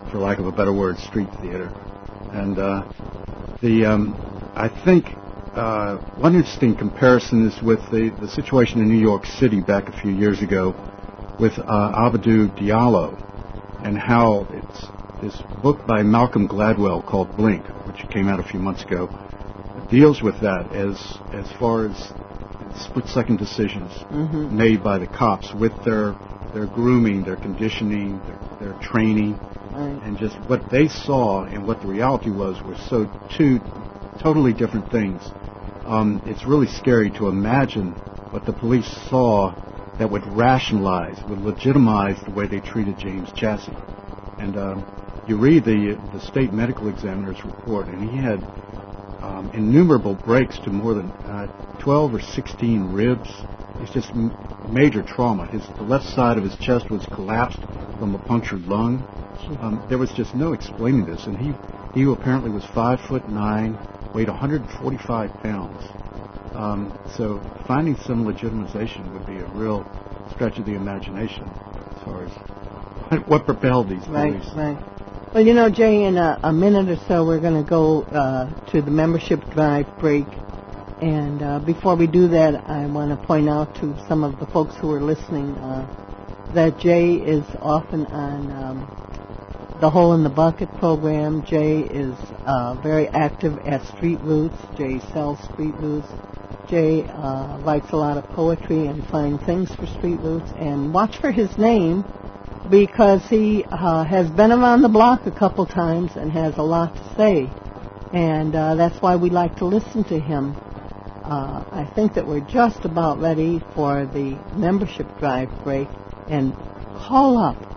for lack of a better word, street theater. And uh, the um, I think uh, one interesting comparison is with the, the situation in New York City back a few years ago with uh, Amadou Diallo, and how it's this book by Malcolm Gladwell called Blink, which came out a few months ago, deals with that as as far as split-second decisions Mhm. made by the cops with their their grooming, their conditioning, their, their training, Right. and just what they saw and what the reality was were so two totally different things. Um, it's really scary to imagine what the police saw that would rationalize, would legitimize the way they treated James Jassy. And um, you read the the state medical examiner's report, and he had um, innumerable breaks to more than uh, twelve or sixteen ribs. It's just m- major trauma. His the left side of his chest was collapsed from a punctured lung. Um, there was just no explaining this, and he he apparently was five foot nine, weighed one hundred forty-five pounds. Um, so finding some legitimization would be a real stretch of the imagination as far as what propelled these Right, police. right. Well, you know, Jay, in a, a minute or so, we're going to go uh, to the membership drive break. And uh, before we do that, I want to point out to some of the folks who are listening uh, that Jay is often on um, the Hole in the Bucket program. Jay is uh, very active at Street Roots. Jay sells Street Roots. Jay uh, writes a lot of poetry and fine things for Street Roots. And watch for his name, because he uh, has been around the block a couple times and has a lot to say. And uh, that's why we like to listen to him. Uh, I think that we're just about ready for the membership drive break. And call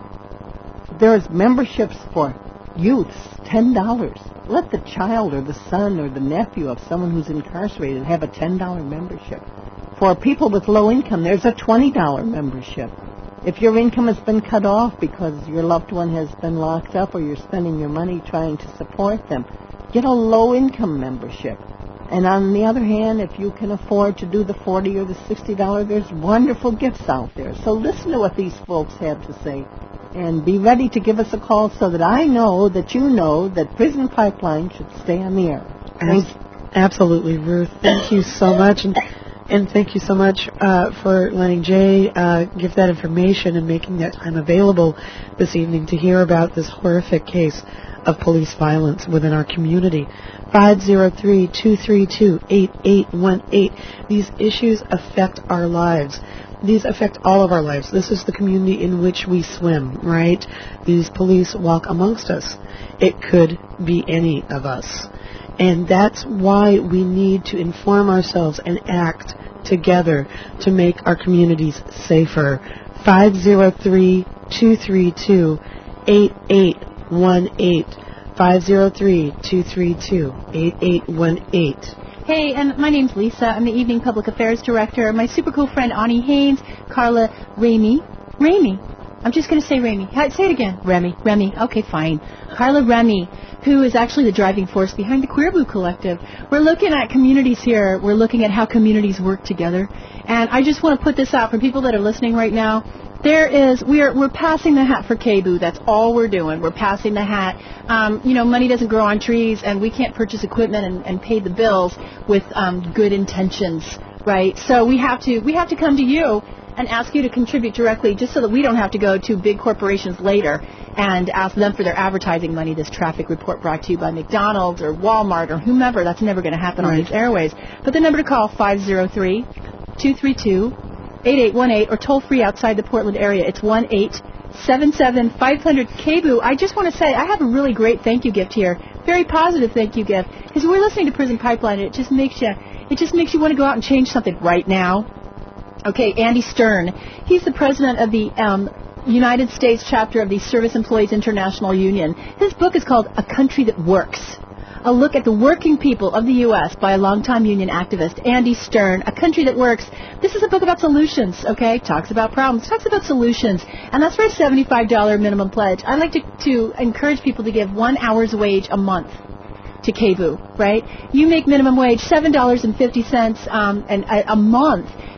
up. There's memberships for youths, ten dollars. Let the child or the son or the nephew of someone who's incarcerated have a ten dollars membership. For people with low income, there's a twenty dollars membership. If your income has been cut off because your loved one has been locked up or you're spending your money trying to support them, get a low-income membership. And on the other hand, if you can afford to do the forty dollars or the sixty dollars, there's wonderful gifts out there. So listen to what these folks have to say and be ready to give us a call so that I know that you know that Prison Pipeline should stay on the air. Thanks. Absolutely, Ruth. Thank you so much. And And thank you so much uh, for letting Jay uh, give that information and making that time available this evening to hear about this horrific case of police violence within our community. five oh three, two three two, eight eight one eight. These issues affect our lives. These affect all of our lives. This is the community in which we swim, right? These police walk amongst us. It could be any of us. And that's why we need to inform ourselves and act together to make our communities safer. five oh three, two three two, eight eight one eight. five oh three, two three two, eight eight one eight. Hey, and my name's Lisa. I'm the Evening Public Affairs Director. My super cool friend Ani Haynes, Carla Ramey. Ramey. I'm just going to say Ramey. Say it again. Remy. Remy. Okay, fine. Carla Remy, who is actually the driving force behind the Queer Boo Collective. We're looking at communities here. We're looking at how communities work together. And I just want to put this out for people that are listening right now. There is, we're we're passing the hat for K B O O. That's all we're doing. We're passing the hat. Um, you know, money doesn't grow on trees, and we can't purchase equipment and, and pay the bills with um, good intentions, right? So we have to we have to come to you and ask you to contribute directly, just so that we don't have to go to big corporations later and ask them for their advertising money. This traffic report brought to you by McDonald's or Walmart or whomever. That's never going to happen Right. on these airways. But the number to call, five oh three, two three two, eight eight one eight, or toll free outside the Portland area. It's one eight seven seven five hundred K B O O. I just want to say I have a really great thank you gift here. Very positive thank you gift. Because we're listening to Prison Pipeline, and it just makes you it just makes you want to go out and change something right now. Okay, Andy Stern. He's the president of the um, United States chapter of the Service Employees International Union. His book is called A Country That Works. A look at the working people of the U S by a longtime union activist, Andy Stern. A Country That Works. This is a book about solutions, okay? Talks about problems, talks about solutions. And that's for a seventy-five dollars minimum pledge. I like to, to encourage people to give one hour's wage a month to K B O O, right? You make minimum wage seven dollars and fifty cents um, and a, a month,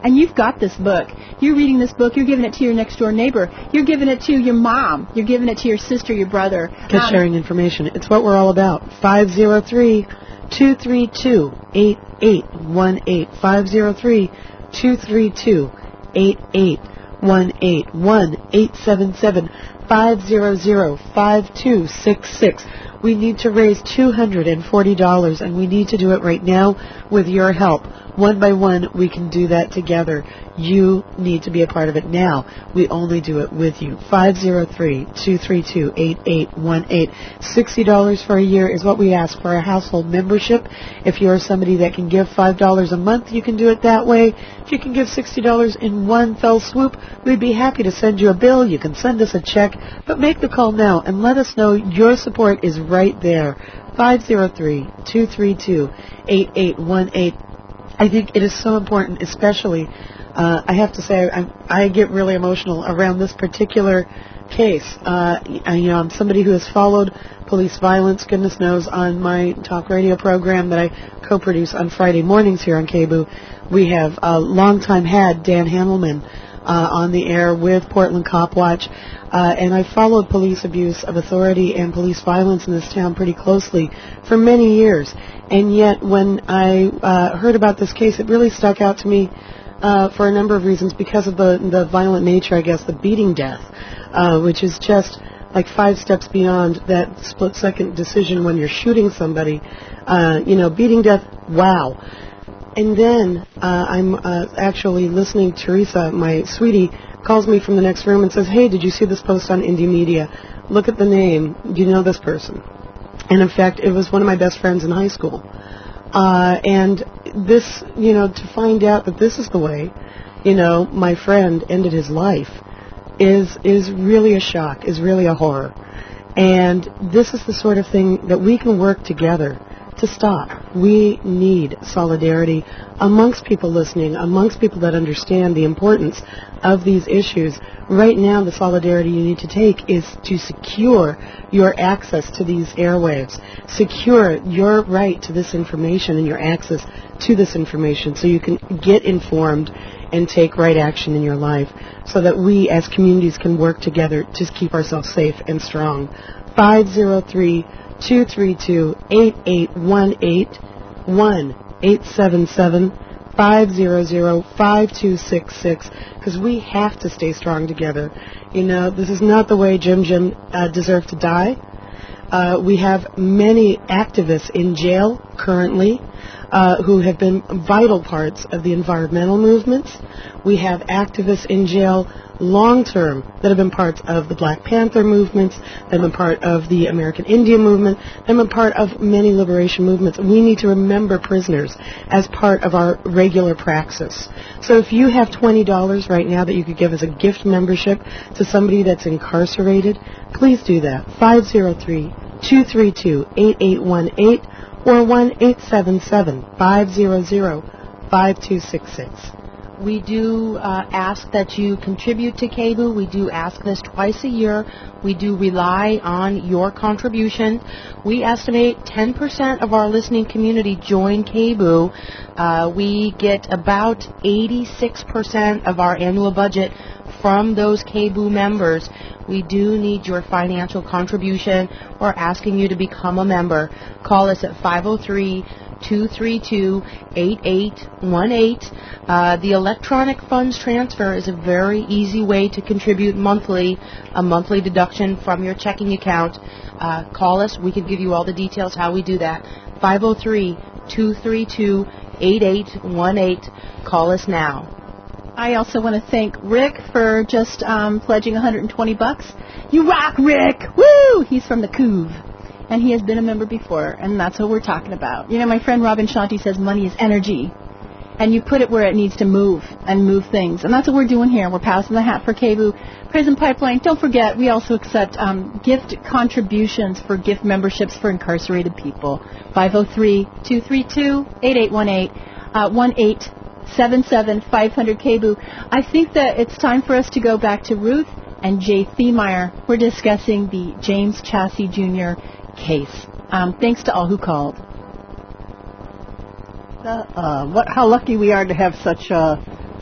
And you've got this book. You're reading this book. You're giving it to your next-door neighbor. You're giving it to your mom. You're giving it to your sister, your brother. Get um, sharing information. It's what we're all about. five oh three, two three two, eight eight one eight. five oh three, two three two, eight eight one eight. one eight seven seven, five hundred, five two six six. We need to raise two hundred forty dollars, and we need to do it right now with your help. One by one, we can do that together. You need to be a part of it now. We only do it with you. five oh three, two three two, eight eight one eight. sixty dollars for a year is what we ask for a household membership. If you're somebody that can give five dollars a month, you can do it that way. If you can give sixty dollars in one fell swoop, we'd be happy to send you a bill. You can send us a check, but make the call now and let us know your support is right there. five oh three, two three two, eight eight one eight. I think it is so important, especially, uh, I have to say, I, I get really emotional around this particular case. Uh, I, you know, I'm somebody who has followed police violence, goodness knows, on my talk radio program that I co-produce on Friday mornings here on K B U. We have a long time had Dan Handelman uh, on the air with Portland Cop Watch. Uh, and I followed police abuse of authority and police violence in this town pretty closely for many years. And yet when I uh, heard about this case, it really stuck out to me uh, for a number of reasons because of the, the violent nature, I guess, the beating death, uh, which is just like five steps beyond that split-second decision when you're shooting somebody. Uh, you know, beating death, wow. And then uh, I'm uh, actually listening. Teresa, my sweetie, calls me from the next room and says, hey, did you see this post on Indie Media? Look at the name. Do you know this person? And in fact, it was one of my best friends in high school. Uh, and this, you know, to find out that this is the way, you know, my friend ended his life is is really a shock, is really a horror. And this is the sort of thing that we can work together to stop. We need solidarity amongst people listening, amongst people that understand the importance of these issues. Right now, the solidarity you need to take is to secure your access to these airwaves, secure your right to this information and your access to this information so you can get informed and take right action in your life so that we as communities can work together to keep ourselves safe and strong. five oh three, two three two, eight eight one eight, one eight seven seven, five hundred, five two six six, because we have to stay strong together. You know, this is not the way Jim Jim uh, deserved to die. Uh, we have many activists in jail currently uh, who have been vital parts of the environmental movements. We have activists in jail long-term that have been parts of the Black Panther movements, that have been part of the American Indian movement, that have been part of many liberation movements. We need to remember prisoners as part of our regular praxis. So if you have twenty dollars right now that you could give as a gift membership to somebody that's incarcerated, please do that. five oh three, two three two, eight eight one eight or one eight seven seven, five hundred, five two six six. We do uh, ask that you contribute to K B U. We do ask this twice a year. We do rely on your contribution. We estimate ten percent of our listening community join K B U. Uh, we get about eighty-six percent of our annual budget from those K B U members. We do need your financial contribution. We're asking you to become a member. Call us at five oh three, two three two, eight eight one eight. Uh, the electronic funds transfer is a very easy way to contribute monthly, a monthly deduction from your checking account. Uh, call us. We can give you all the details how we do that. five oh three, two three two, eight eight one eight. Call us now. I also want to thank Rick for just um, pledging one hundred twenty bucks. You rock, Rick! Woo! He's from the Couve. And he has been a member before, and that's what we're talking about. You know, my friend Robin Shanti says money is energy. And you put it where it needs to move and move things. And that's what we're doing here. We're passing the hat for K B U. Prison Pipeline, don't forget, we also accept um, gift contributions for gift memberships for incarcerated people. five oh three, two three two, eight eight one eight, uh, one eight seven seven, five hundred K B U. I think that it's time for us to go back to Ruth and Jay Thiemeyer. We're discussing the James Chassie Junior case. Um, thanks to all who called. Uh, uh, what, how lucky we are to have such uh,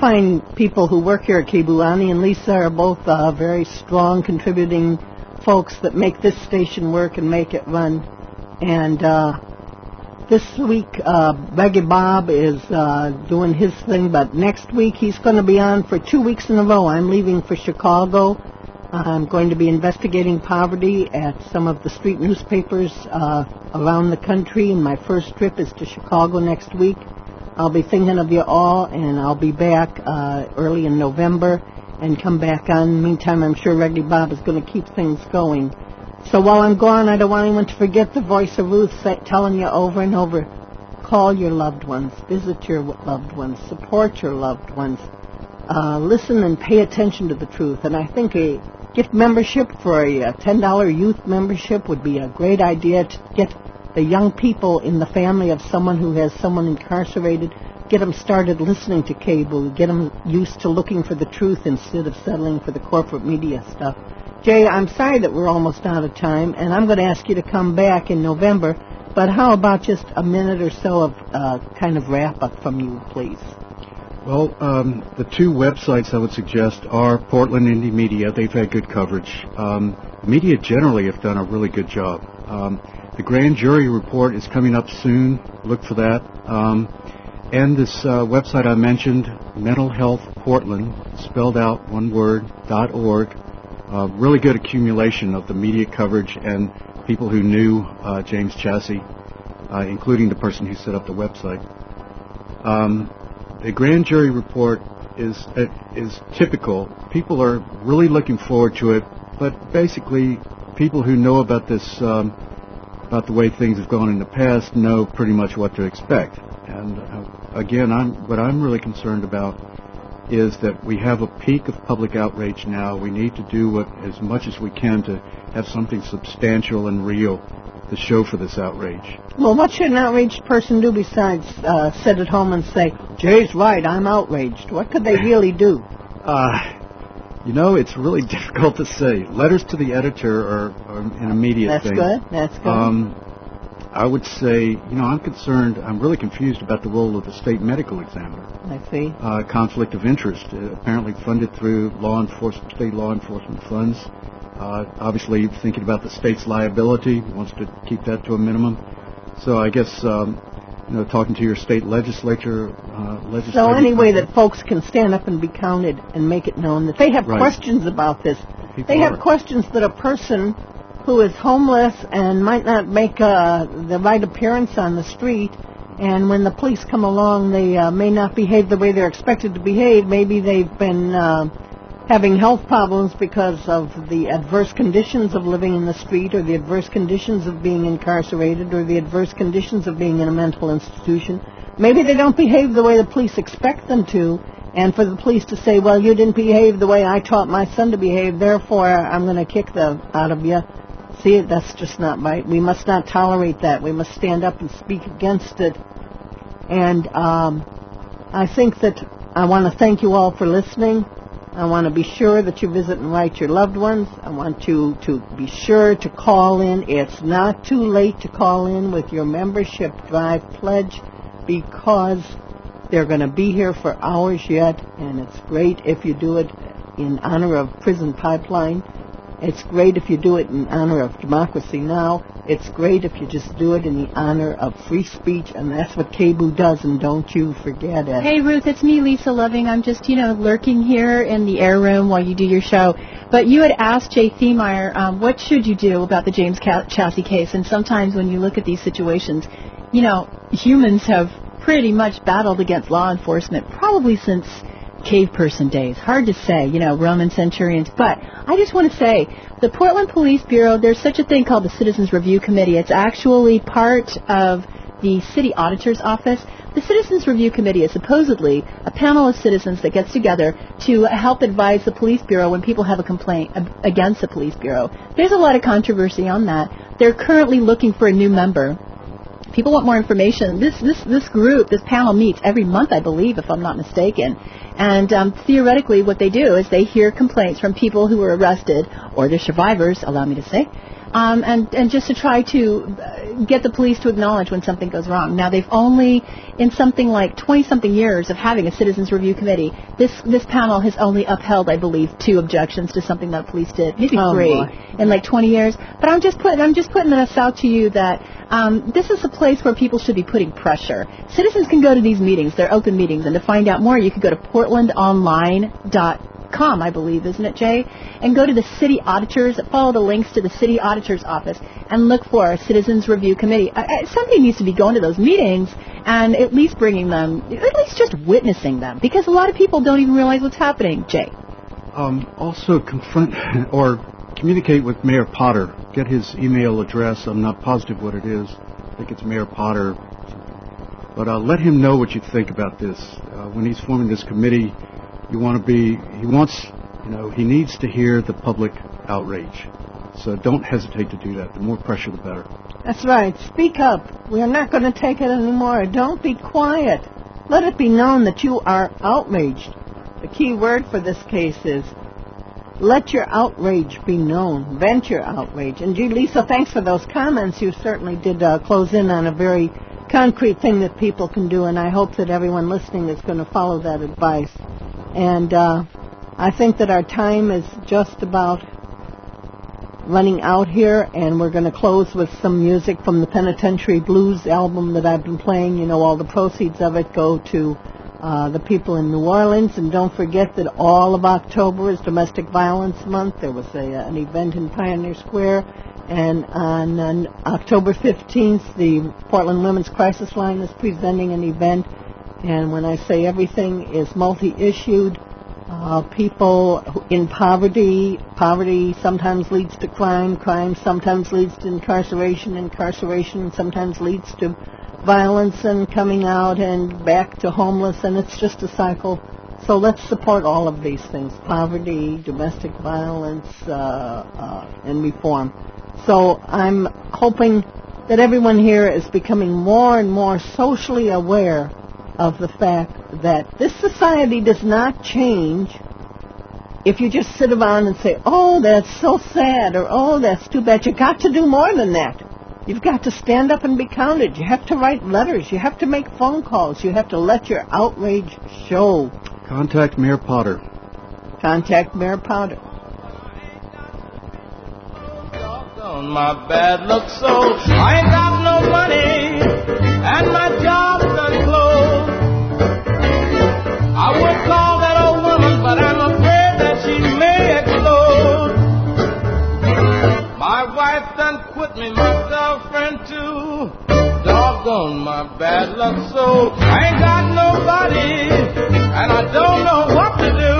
fine people who work here at K B U. Ani and Lisa are both uh, very strong, contributing folks that make this station work and make it run. And uh, this week, uh, Reggae Bob is uh, doing his thing, but next week he's going to be on for two weeks in a row. I'm leaving for Chicago. I'm going to be investigating poverty at some of the street newspapers uh, around the country, and my first trip is to Chicago next week. I'll be thinking of you all, and I'll be back uh, early in November and come back on. Meantime, I'm sure Reggae Bob is going to keep things going. So while I'm gone, I don't want anyone to forget the voice of Ruth telling you over and over, call your loved ones, visit your loved ones, support your loved ones, uh, listen and pay attention to the truth. And I think a gift membership for a ten dollars youth membership would be a great idea to get the young people in the family of someone who has someone incarcerated, get them started listening to K B U, get them used to looking for the truth instead of settling for the corporate media stuff. Jay, I'm sorry that we're almost out of time, and I'm going to ask you to come back in November, but how about just a minute or so of uh, kind of wrap-up from you, please? Well, um, the two websites I would suggest are Portland Indie Media. They've had good coverage. Um, the media generally have done a really good job. Um, the grand jury report is coming up soon. Look for that. Um, and this uh, website I mentioned, Mental Health Portland, spelled out one word, dot org. Uh, really good accumulation of the media coverage and people who knew uh, James Chassie, uh, including the person who set up the website. Um, The grand jury report is uh, is typical. People are really looking forward to it, but basically, people who know about this, um, about the way things have gone in the past, know pretty much what to expect. And uh, again, I'm what I'm really concerned about is that we have a peak of public outrage now. We need to do what as much as we can to have something substantial and real to show for this outrage. Well, what should an outraged person do besides uh, sit at home and say, Jay's right, I'm outraged? What could they really do? Uh, you know, it's really difficult to say. Letters to the editor are, are an immediate That's thing. good, that's good. Um, I would say, you know, I'm concerned, I'm really confused about the role of the state medical examiner. I see. Uh, conflict of interest, uh, apparently funded through law enforcement, state law enforcement funds. Uh, obviously, thinking about the state's liability, wants to keep that to a minimum. So I guess, um, you know, talking to your state legislature, uh, legislature. So any way that folks can stand up and be counted and make it known that they have Right. questions about this. People they have are. questions that a person who is homeless and might not make uh, the right appearance on the street, and when the police come along, they uh, may not behave the way they're expected to behave. Maybe they've been uh, having health problems because of the adverse conditions of living in the street, or the adverse conditions of being incarcerated, or the adverse conditions of being in a mental institution. Maybe they don't behave the way the police expect them to, and for the police to say, well, you didn't behave the way I taught my son to behave, therefore I'm going to kick the out of you. See, that's just not right. We must not tolerate that. We must stand up and speak against it. And um, I think that I want to thank you all for listening. I want to be sure that you visit and write your loved ones. I want you to be sure to call in. It's not too late to call in with your membership drive pledge, because they're going to be here for hours yet, and it's great if you do it in honor of Prison Pipeline. It's great if you do it in honor of Democracy Now! It's great if you just do it in the honor of free speech, and that's what K B U does, and don't you forget it. Hey, Ruth, it's me, Lisa Loving. I'm just, you know, lurking here in the air room while you do your show. But you had asked Jay Thiemeyer, um, what should you do about the James Chassie case? And sometimes when you look at these situations, you know, humans have pretty much battled against law enforcement probably since cave person days. Hard to say, you know, Roman centurions. But I just want to say, the Portland Police Bureau, there's such a thing called the Citizens Review Committee. It's actually part of the City Auditor's Office. The Citizens Review Committee is supposedly a panel of citizens that gets together to help advise the Police Bureau when people have a complaint against the Police Bureau. There's a lot of controversy on that. They're currently looking for a new member. People want more information. This this this group, this panel meets every month, I believe, if I'm not mistaken. And um, theoretically, what they do is they hear complaints from people who were arrested, or their survivors, allow me to say, um, and, and just to try to uh, get the police to acknowledge when something goes wrong. Now, they've only, in something like twenty-something years of having a Citizens Review Committee, this this panel has only upheld, I believe, two objections to something that police did, maybe oh, three boy. in like twenty years. But I'm just putting I'm just putting this out to you that um, this is a place where people should be putting pressure. Citizens can go to these meetings; they're open meetings, and to find out more, you could go to portland online dot com, I believe, isn't it, Jay? And go to the city auditors, follow the links to the city auditor's office, and look for a Citizens Review Committee. Uh, somebody needs to be going to those meetings and at least bringing them, at least just witnessing them, because a lot of people don't even realize what's happening, Jay. Um, also confront or communicate with Mayor Potter. Get his email address. I'm not positive what it is. I think it's Mayor Potter. But uh, let him know what you think about this. Uh, when he's forming this committee, you want to be, he wants, you know, he needs to hear the public outrage. So don't hesitate to do that. The more pressure, the better. That's right. Speak up. We are not going to take it anymore. Don't be quiet. Let it be known that you are outraged. The key word for this case is let your outrage be known. Vent your outrage. And gee, Lisa, thanks for those comments. You certainly did uh, close in on a very concrete thing that people can do, and I hope that everyone listening is going to follow that advice. And uh, I think that our time is just about running out here, and we're going to close with some music from the Penitentiary Blues album that I've been playing. You know, all the proceeds of it go to uh, the people in New Orleans. And don't forget that all of October is Domestic Violence Month. There was a, uh, an event in Pioneer Square. And on, on October fifteenth, the Portland Women's Crisis Line is presenting an event. And when I say everything is multi-issued, uh, people in poverty, poverty sometimes leads to crime, crime sometimes leads to incarceration, incarceration sometimes leads to violence and coming out and back to homeless, and it's just a cycle. So let's support all of these things, poverty, domestic violence, uh, uh, and reform. So I'm hoping that everyone here is becoming more and more socially aware of the fact that this society does not change if you just sit around and say, oh, that's so sad, or oh, that's too bad. You've got to do more than that. You've got to stand up and be counted. You have to write letters. You have to make phone calls. You have to let your outrage show. Contact Mayor Potter. Contact Mayor Potter. On my bad luck, so I ain't got no money, and my job's done closed. I would call that old woman, but I'm afraid that she may explode. My wife done quit me, my girlfriend too. Doggone my bad luck, so I ain't got nobody, and I don't know what to do.